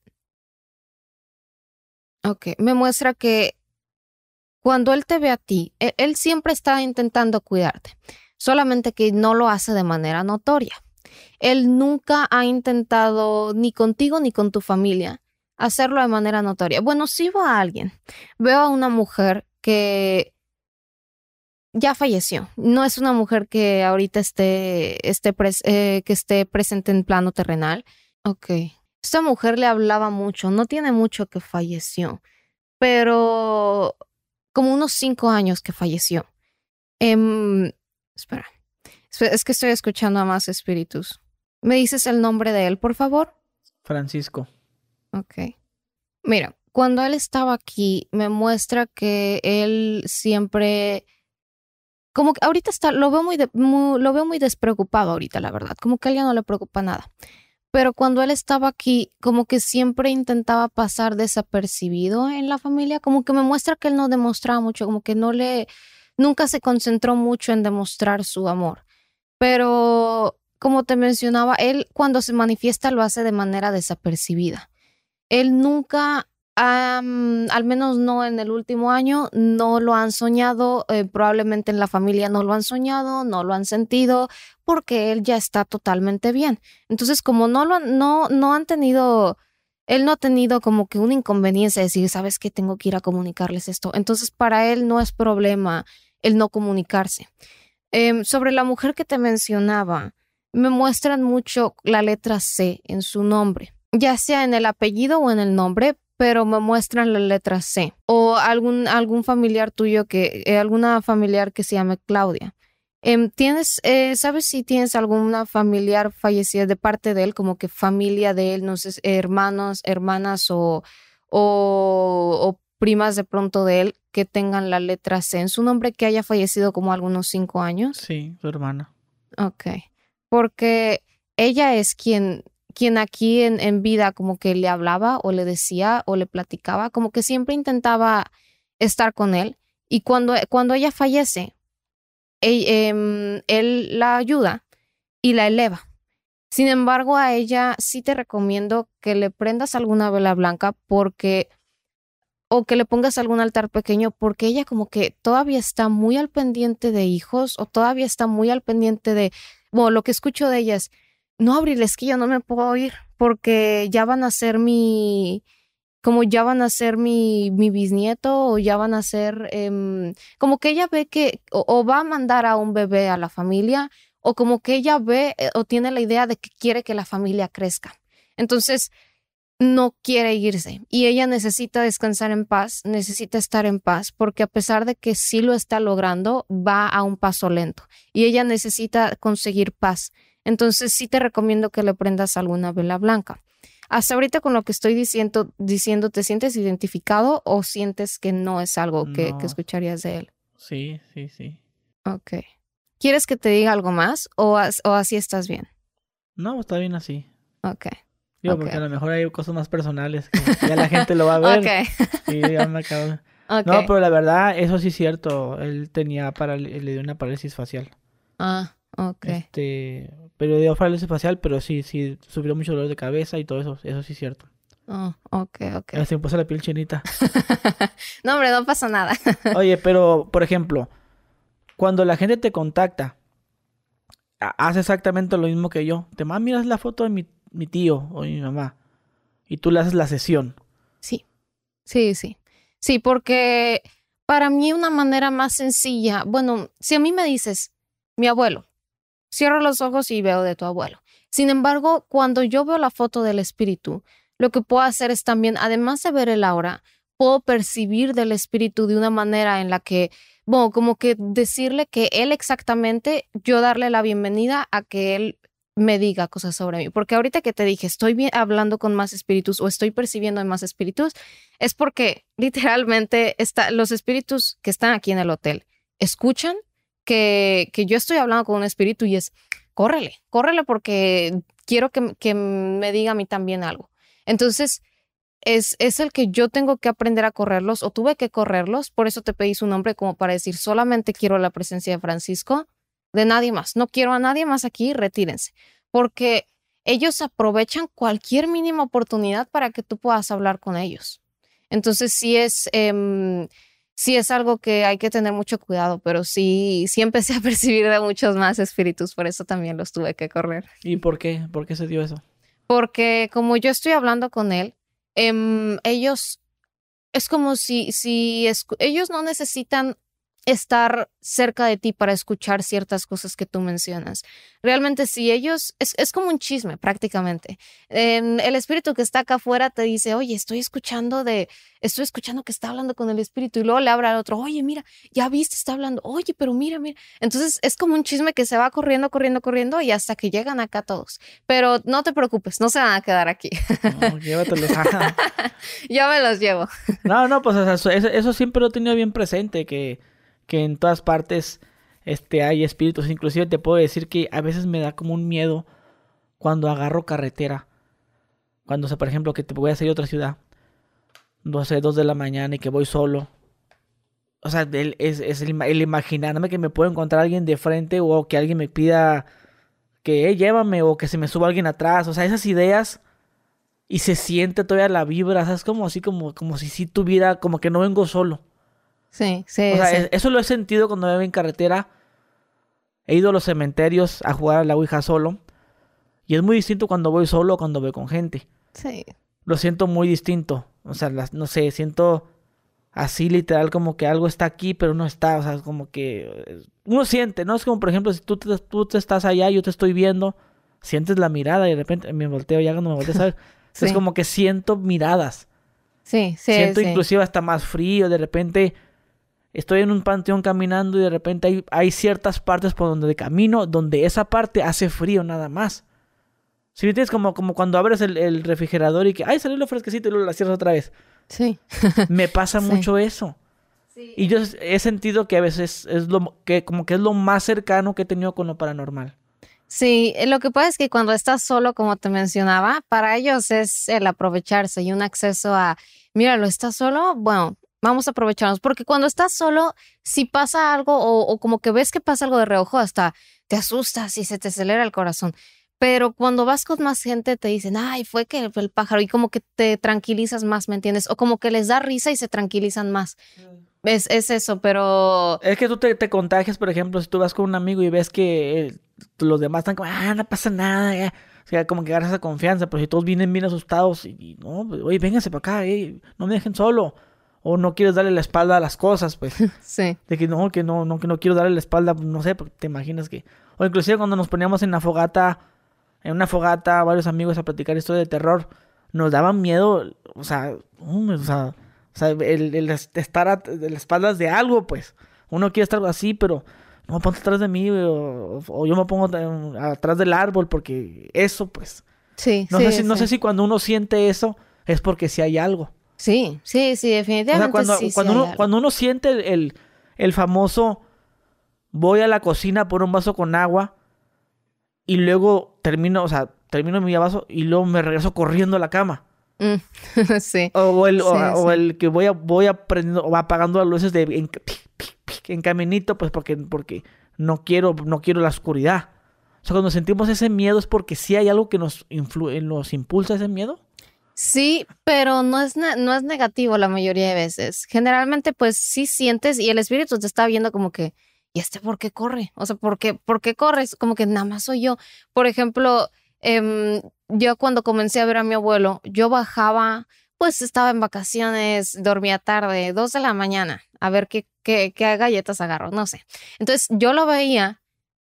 ok, me muestra que cuando él te ve a ti, él, él siempre está intentando cuidarte, solamente que no lo hace de manera notoria. Él nunca ha intentado, ni contigo ni con tu familia, hacerlo de manera notoria. Bueno, sí veo a alguien. Veo a una mujer que ya falleció. No es una mujer que ahorita esté, esté pres- eh, que esté presente en plano terrenal. Ok. Esta mujer le hablaba mucho. No tiene mucho que falleció, pero como unos cinco años que falleció. Em, espera. Es es que estoy escuchando a más espíritus. ¿Me dices el nombre de él, por favor? Francisco. Ok. Mira, cuando él estaba aquí, me muestra que él siempre como que ahorita está, lo veo muy, de, muy, lo veo muy despreocupado ahorita, la verdad, como que a él ya no le preocupa nada. Pero cuando él estaba aquí, como que siempre intentaba pasar desapercibido en la familia, como que me muestra que él no demostraba mucho, como que no le, nunca se concentró mucho en demostrar su amor. Pero como te mencionaba, él cuando se manifiesta lo hace de manera desapercibida. Él nunca, um, al menos no en el último año, no lo han soñado, eh, probablemente en la familia no lo han soñado, no lo han sentido, porque él ya está totalmente bien. Entonces, como no lo han, no, no han tenido, él no ha tenido como que una inconveniencia de decir, ¿sabes qué? Tengo que ir a comunicarles esto. Entonces, para él no es problema el no comunicarse. Eh, sobre la mujer que te mencionaba, me muestran mucho la letra C en su nombre, ya sea en el apellido o en el nombre, pero me muestran la letra C. O algún, algún familiar tuyo, que eh, alguna familiar que se llame Claudia. Eh, ¿tienes, eh, ¿Sabes si tienes alguna familiar fallecida de parte de él, como que familia de él, no sé, hermanos, hermanas o, o, o primas de pronto de él que tengan la letra C en su nombre, que haya fallecido como algunos cinco años? Sí, su hermana. Ok, porque ella es quien, quien aquí en, en vida como que le hablaba o le decía o le platicaba, como que siempre intentaba estar con él. Y cuando, cuando ella fallece, él, eh, él la ayuda y la eleva. Sin embargo, a ella sí te recomiendo que le prendas alguna vela blanca porque, o que le pongas algún altar pequeño, porque ella como que todavía está muy al pendiente de hijos o todavía está muy al pendiente de, bueno, lo que escucho de ella es, no, Abril, es que yo no me puedo ir porque ya van a ser mi, como ya van a ser mi, mi bisnieto o ya van a ser, eh, como que ella ve que o, o va a mandar a un bebé a la familia o como que ella ve eh, o tiene la idea de que quiere que la familia crezca. Entonces, no quiere irse y ella necesita descansar en paz, necesita estar en paz porque a pesar de que sí lo está logrando, va a un paso lento y ella necesita conseguir paz. Entonces sí te recomiendo que le prendas alguna vela blanca. Hasta ahorita con lo que estoy diciendo, diciendo, ¿te sientes identificado o sientes que no es algo que, No. que escucharías de él? Sí, sí, sí. Ok. ¿Quieres que te diga algo más o, as- o así estás bien? No, está bien así. Ok. Digo, Ok. porque a lo mejor hay cosas más personales que ya la gente lo va a ver. Ok. Y ya me acabo. Ok. No, pero la verdad, eso sí es cierto. Él tenía paral- le dio una parálisis facial. Ah, ok. Este, pero le dio parálisis facial, pero sí, sí, sufrió mucho dolor de cabeza y todo eso. Eso sí es cierto. Oh, ok, ok. Ya se me puso la piel chinita. No, hombre, no pasa nada. Oye, pero, por ejemplo, cuando la gente te contacta, ha- hace exactamente lo mismo que yo. Te manda, miras la foto de mi, mi tío o mi mamá. Y tú le haces la sesión. Sí, sí, sí. Sí, porque para mí una manera más sencilla, bueno, si a mí me dices, mi abuelo, cierro los ojos y veo de tu abuelo. Sin embargo, cuando yo veo la foto del espíritu, lo que puedo hacer es también, además de ver el aura, puedo percibir del espíritu de una manera en la que, bueno, como que decirle que él exactamente, yo darle la bienvenida a que él me diga cosas sobre mí. Porque ahorita que te dije, estoy bien hablando con más espíritus o estoy percibiendo más espíritus, es porque literalmente está, los espíritus que están aquí en el hotel escuchan que, que yo estoy hablando con un espíritu y es, córrele, córrele porque quiero que, que me diga a mí también algo. Entonces, es, es el que yo tengo que aprender a correrlos o tuve que correrlos, por eso te pedí su nombre como para decir, solamente quiero la presencia de Francisco, de nadie más, no quiero a nadie más aquí, retírense, porque ellos aprovechan cualquier mínima oportunidad para que tú puedas hablar con ellos. Entonces, sí es... Eh, Sí es algo que hay que tener mucho cuidado, pero sí, sí empecé a percibir de muchos más espíritus, por eso también los tuve que correr. ¿Y por qué? ¿Por qué se dio eso? Porque como yo estoy hablando con él, em, ellos, es como si, si escu- ellos no necesitan estar cerca de ti para escuchar ciertas cosas que tú mencionas. Realmente si ellos, es, es como un chisme prácticamente. Em, el espíritu que está acá afuera te dice, oye, estoy escuchando de, estoy escuchando que está hablando con el espíritu y luego le habla al otro, oye, mira, ya viste, está hablando, oye, pero mira, mira. Entonces es como un chisme que se va corriendo, corriendo, corriendo y hasta que llegan acá todos. Pero no te preocupes, no se van a quedar aquí. No, llévatelos. Yo me los llevo. No, no, pues o sea, eso, eso siempre lo he tenido bien presente, que, que en todas partes este, hay espíritus. Inclusive te puedo decir que a veces me da como un miedo cuando agarro carretera. Cuando, o sea, por ejemplo, que te voy a salir a otra ciudad, no sé, dos de la mañana y que voy solo. O sea, el, es, es el, el imaginarme que me puedo encontrar alguien de frente o que alguien me pida que eh, llévame o que se me suba alguien atrás. O sea, esas ideas y se siente todavía la vibra. ¿Sabes? Como así, como, como si sí tuviera, como que no vengo solo. Sí, sí, O sea, sí. es- eso lo he sentido cuando me voy en carretera. He ido a los cementerios a jugar a la Ouija solo. Y es muy distinto cuando voy solo o cuando voy con gente. Sí. Lo siento muy distinto. O sea, las- no sé, siento así literal como que algo está aquí, pero no está. O sea, es como que eh, uno siente, ¿no? Es como, por ejemplo, si tú te, tú te estás allá, yo te estoy viendo, sientes la mirada y de repente me volteo, ya cuando me volteo, ¿sabes? Es Sí, como que siento miradas. sí, sí, Siento sí. inclusive hasta más frío. De repente estoy en un panteón caminando y de repente hay, hay ciertas partes por donde camino, donde esa parte hace frío nada más. Si me entiendes, como, como cuando abres el, el refrigerador y que, ay, salió lo fresquecito y luego la cierras otra vez. Sí. Me pasa Sí. mucho eso. Sí. Y yo he sentido que a veces es lo que como que es lo más cercano que he tenido con lo paranormal. Sí, eh, lo que pasa es que cuando estás solo, como te mencionaba, para ellos es el aprovecharse y un acceso a, míralo, estás solo, bueno, vamos a aprovecharnos, porque cuando estás solo, si pasa algo o, o como que ves que pasa algo de reojo, hasta te asustas y se te acelera el corazón. Pero cuando vas con más gente, te dicen, ay, fue que fue el pájaro, y como que te tranquilizas más, ¿me entiendes? O como que les da risa y se tranquilizan más. Es, es eso, pero Es que tú te, te contagias, por ejemplo, si tú vas con un amigo y ves que eh, los demás están como, ah, no pasa nada, ya. O sea, como que agarras esa confianza, pero si todos vienen bien asustados y, y, no, pues, oye, vénganse para acá, eh, no me dejen solo. O no quieres darle la espalda a las cosas, pues. sí. De que no, que no, no, que no quiero darle la espalda, no sé, porque te imaginas que... O inclusive cuando nos poníamos en la fogata, en una fogata, varios amigos a platicar historias de terror, nos daban miedo, o sea, um, o sea, o sea, el, el estar a de las espaldas de algo, pues. Uno quiere estar así, pero no, ponte atrás de mí, o, o yo me pongo eh, atrás del árbol, porque eso, pues. Sí, No sé si, sí, no sé sí. si cuando uno siente eso es porque si hay algo. Sí, sí, sí, O sea, definitivamente cuando, sí, sí cuando hay uno, algo. cuando uno siente el, el, el famoso voy a la cocina por un vaso con agua y luego termino, o sea, termino mi vaso y luego me regreso corriendo a la cama. Mm, sí, O, o el, o, sí, o sí. el que voy a, voy aprendiendo o apagando las luces de en, pic, pic, pic, en caminito, pues porque, porque no quiero, no quiero la oscuridad. O sea, cuando sentimos ese miedo es porque sí hay algo que nos influ- nos impulsa ese miedo. Sí, pero no es, ne- no es negativo la mayoría de veces. Generalmente, pues sí sientes y el espíritu te está viendo como que, ¿y este por qué corre? O sea, ¿por qué, por qué corres? Como que nada más soy yo. Por ejemplo, em, yo cuando comencé a ver a mi abuelo, yo bajaba, pues estaba en vacaciones, dormía tarde, dos de la mañana, a ver qué, qué, qué galletas agarro, no sé. Entonces yo lo veía.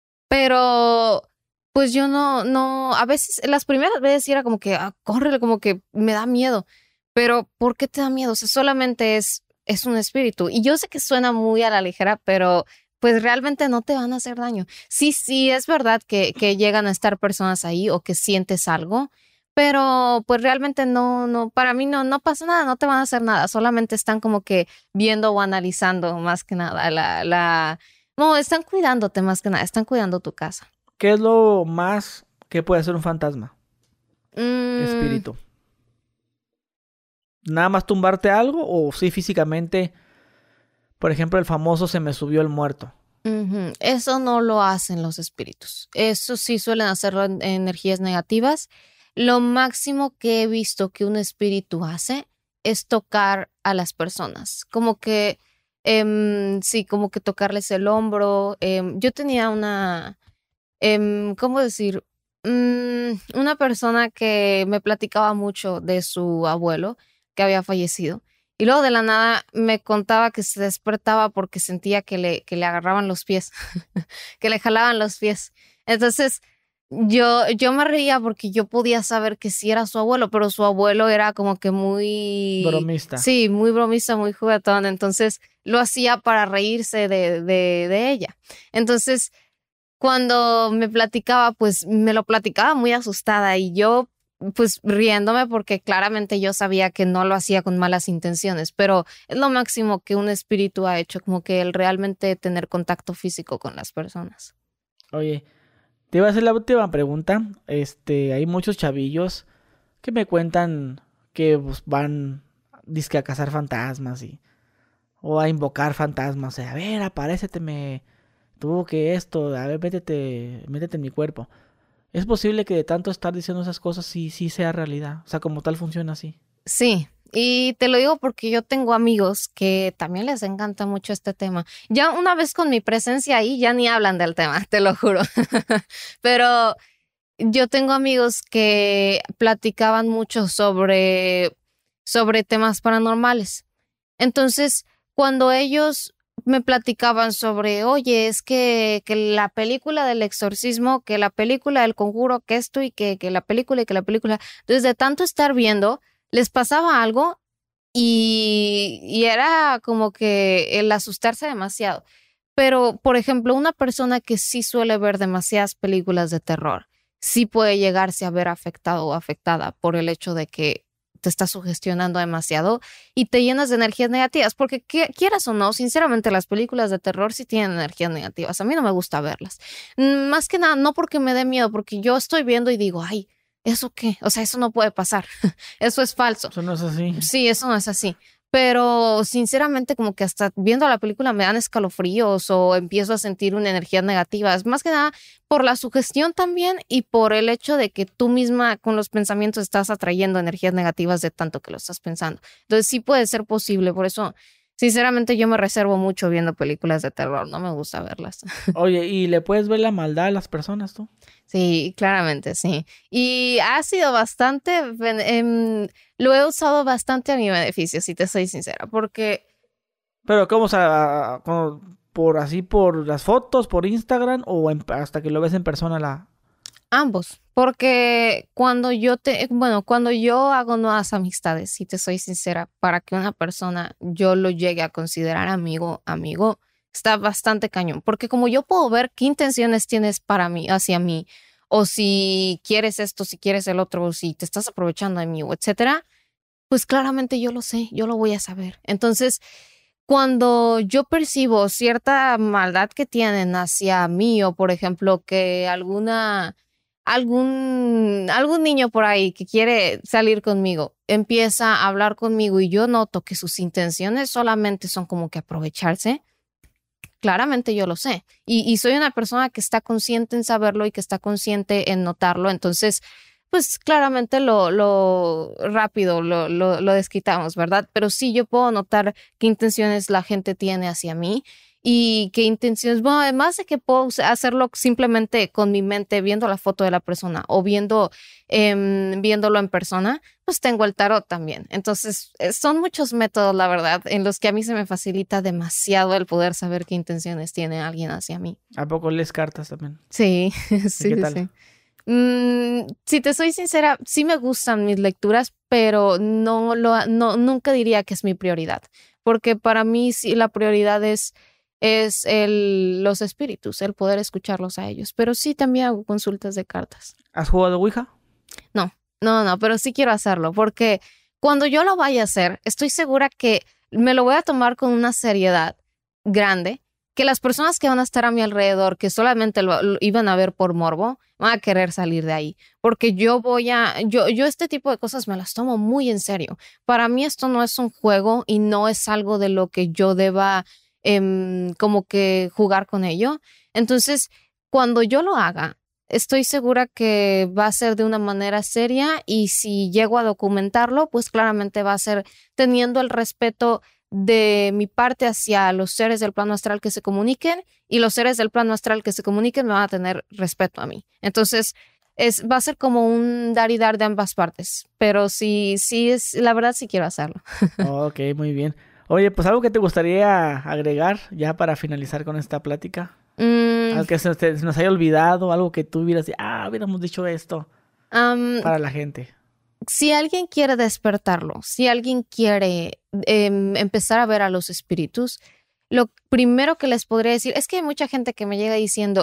Pero, pues yo no, no, a veces, las primeras veces sí era como que, ah, córrele, como que me da miedo. Pero, ¿por qué te da miedo? O sea, solamente es, es un espíritu. Y yo sé que suena muy a la ligera, pero pues realmente no te van a hacer daño. Sí, sí, es verdad que, que llegan a estar personas ahí o que sientes algo, pero pues realmente no, no, para mí no, no pasa nada, no te van a hacer nada. Solamente están como que viendo o analizando más que nada la, la, no, están cuidándote más que nada, están cuidando tu casa. ¿Qué es lo más que puede hacer un fantasma? Mm, Espíritu. ¿Nada más tumbarte algo o sí físicamente? Por ejemplo, el famoso se me subió el muerto. ujú. Eso no lo hacen los espíritus. Eso sí suelen hacerlo en en energías negativas. Lo máximo que he visto que un espíritu hace es tocar a las personas. Como que, em, sí, como que tocarles el hombro. Em, yo tenía una, em, ¿cómo decir? Mm, una persona que me platicaba mucho de su abuelo que había fallecido. Y luego de la nada me contaba que se despertaba porque sentía que le, que le agarraban los pies, que le jalaban los pies. Entonces yo, yo me reía porque yo podía saber que sí era su abuelo, pero su abuelo era como que muy, Bromista. sí, muy bromista, muy juguetón. Entonces lo hacía para reírse de, de, de ella. Entonces cuando me platicaba, pues me lo platicaba muy asustada y yo pues riéndome porque claramente yo sabía que no lo hacía con malas intenciones, pero es lo máximo que un espíritu ha hecho, como que el realmente tener contacto físico con las personas. Oye, te iba a hacer la última pregunta. Este, hay muchos chavillos que me cuentan que pues, van dizque a cazar fantasmas y o a invocar fantasmas. O sea, a ver, aparéceteme, tú que esto, a ver, métete, métete en mi cuerpo. ¿Es posible que de tanto estar diciendo esas cosas sí, sí sea realidad? O sea, como tal funciona así. Sí, y te lo digo porque yo tengo amigos que también les encanta mucho este tema. Ya una vez con mi presencia ahí, ya ni hablan del tema, te lo juro. Pero yo tengo amigos que platicaban mucho sobre, sobre temas paranormales. Entonces, cuando ellos me platicaban sobre, oye, es que, que la película del exorcismo, que la película del conjuro, que esto y que, que la película y que la película, desde tanto estar viendo, les pasaba algo y, y era como que el asustarse demasiado. Pero, por ejemplo, una persona que sí suele ver demasiadas películas de terror, sí puede llegarse a ver afectado o afectada por el hecho de que te está sugestionando demasiado y te llenas de energías negativas, porque qui- quieras o no, sinceramente las películas de terror sí tienen energías negativas. A mí no me gusta verlas. Mm, Más que nada, no porque me dé miedo, porque yo estoy viendo y digo, ay, ¿eso qué? O sea, eso no puede pasar. Eso es falso. Eso no es así. Sí, eso no es así. Pero sinceramente como que hasta viendo la película me dan escalofríos o empiezo a sentir una energía negativa. Es más que nada por la sugestión también y por el hecho de que tú misma con los pensamientos estás atrayendo energías negativas de tanto que lo estás pensando. Entonces sí puede ser posible. Por eso, sinceramente yo me reservo mucho viendo películas de terror. No me gusta verlas. Oye, ¿y le puedes ver la maldad a las personas tú? Sí, claramente, sí. Y ha sido bastante, ben- em, lo he usado bastante a mi beneficio, si te soy sincera, porque Pero ¿cómo? O sea, como por así, por las fotos, por Instagram o en- hasta que lo ves en persona la... ambos, porque cuando yo te, bueno, cuando yo hago nuevas amistades, si te soy sincera, para que una persona yo lo llegue a considerar amigo, amigo, está bastante cañón, porque como yo puedo ver qué intenciones tienes para mí, hacia mí, o si quieres esto, si quieres el otro, o si te estás aprovechando de mí, o etcétera, pues claramente yo lo sé, yo lo voy a saber. Entonces, cuando yo percibo cierta maldad que tienen hacia mí, o por ejemplo, que alguna, algún, algún niño por ahí que quiere salir conmigo empieza a hablar conmigo y yo noto que sus intenciones solamente son como que aprovecharse, claramente yo lo sé. Y, y soy una persona que está consciente en saberlo y que está consciente en notarlo. Entonces, pues claramente lo, lo rápido lo, lo, lo desquitamos, ¿verdad? Pero sí yo puedo notar qué intenciones la gente tiene hacia mí y qué intenciones, bueno, además de que puedo us- hacerlo simplemente con mi mente, viendo la foto de la persona o viendo, em, viéndolo en persona, pues tengo el tarot también. Entonces, eh, son muchos métodos, la verdad, en los que a mí se me facilita demasiado el poder saber qué intenciones tiene alguien hacia mí. ¿A poco lees cartas también? Sí, sí, ¿Y qué sí, tal? sí. Mm, si te soy sincera, sí me gustan mis lecturas, pero no lo, no, nunca diría que es mi prioridad, porque para mí sí la prioridad es, es el, los espíritus, el poder escucharlos a ellos, pero sí también hago consultas de cartas. ¿Has jugado Ouija? No, no, no, pero sí quiero hacerlo, porque cuando yo lo vaya a hacer, estoy segura que me lo voy a tomar con una seriedad grande, que las personas que van a estar a mi alrededor, que solamente lo, lo iban a ver por morbo, van a querer salir de ahí, porque yo voy a, yo, yo este tipo de cosas me las tomo muy en serio. Para mí esto no es un juego y no es algo de lo que yo deba em, como que jugar con ello. Entonces, cuando yo lo haga, estoy segura que va a ser de una manera seria y si llego a documentarlo, pues claramente va a ser teniendo el respeto de mi parte hacia los seres del plano astral que se comuniquen y los seres del plano astral que se comuniquen me van a tener respeto a mí. Entonces, es, va a ser como un dar y dar de ambas partes, pero sí, sí es, la verdad sí quiero hacerlo. Ok, muy bien. Oye, pues algo que te gustaría agregar ya para finalizar con esta plática. Mm, Algo que se, te- se nos haya olvidado, algo que tú hubieras dicho, ah, hubiéramos dicho esto am, para la gente. si alguien quiere despertarlo, si alguien quiere em, empezar a ver a los espíritus, lo primero que les podría decir es que hay mucha gente que me llega diciendo,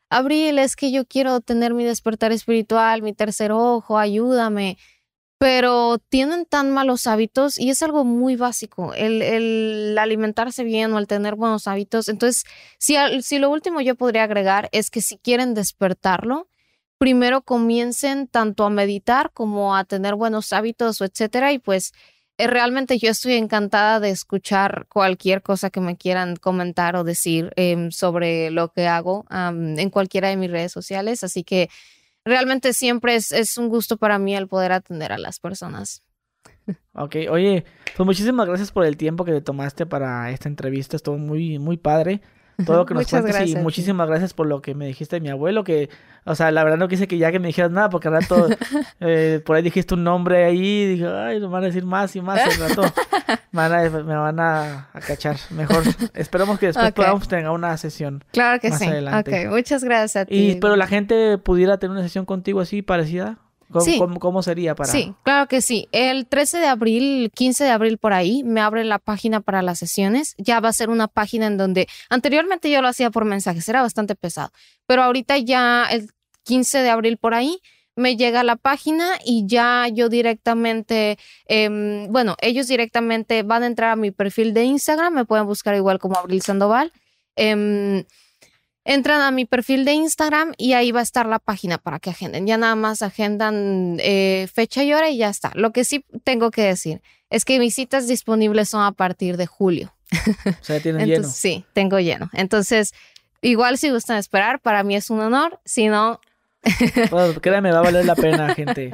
Abril, es que yo quiero tener mi despertar espiritual, mi tercer ojo, ayúdame. Pero tienen tan malos hábitos y es algo muy básico, el, el alimentarse bien o el tener buenos hábitos. Entonces, si, al- si lo último yo podría agregar es que si quieren despertarlo, primero comiencen tanto a meditar como a tener buenos hábitos o etcétera. Y pues eh, realmente yo estoy encantada de escuchar cualquier cosa que me quieran comentar o decir em, sobre lo que hago am, en cualquiera de mis redes sociales. Así que realmente siempre es, es un gusto para mí el poder atender a las personas. Ok, oye, pues muchísimas gracias por el tiempo que te tomaste para esta entrevista. Estuvo muy, muy padre todo lo que nos Muchas cuentes y gracias a ti. muchísimas gracias por lo que me dijiste de mi abuelo, que, o sea, la verdad no quise que ya que me dijeras nada, porque al rato eh, por ahí dijiste un nombre ahí y dije, ay, nos van a decir más y más al rato. Me van a, me van a, a cachar. Mejor, esperemos que después Ok, podamos tener una sesión claro que más sí. adelante. Ok, muchas gracias a Y, ti. pero la gente pudiera tener una sesión contigo así parecida. ¿Cómo, Sí, cómo, cómo sería para...? sí, claro que sí. El trece de abril, quince de abril por ahí, me abre la página para las sesiones. Ya va a ser una página en donde anteriormente yo lo hacía por mensajes, era bastante pesado, pero ahorita ya el quince de abril por ahí me llega la página y ya yo directamente, em, bueno, ellos directamente van a entrar a mi perfil de Instagram, me pueden buscar igual como Abril Sandoval. Em, Entran a mi perfil de Instagram y ahí va a estar la página para que agenden. Ya nada más agendan eh, fecha y hora y ya está. Lo que sí tengo que decir es que mis citas disponibles son a partir de julio. O sea, tienen Entonces, lleno. sí, tengo lleno. Entonces, igual si gustan esperar, para mí es un honor. Si no, Pues, créanme, va a valer la pena, gente.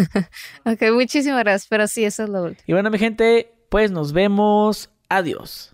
ok, muchísimas gracias. Pero sí, eso es lo último. Y bueno, mi gente, pues nos vemos. Adiós.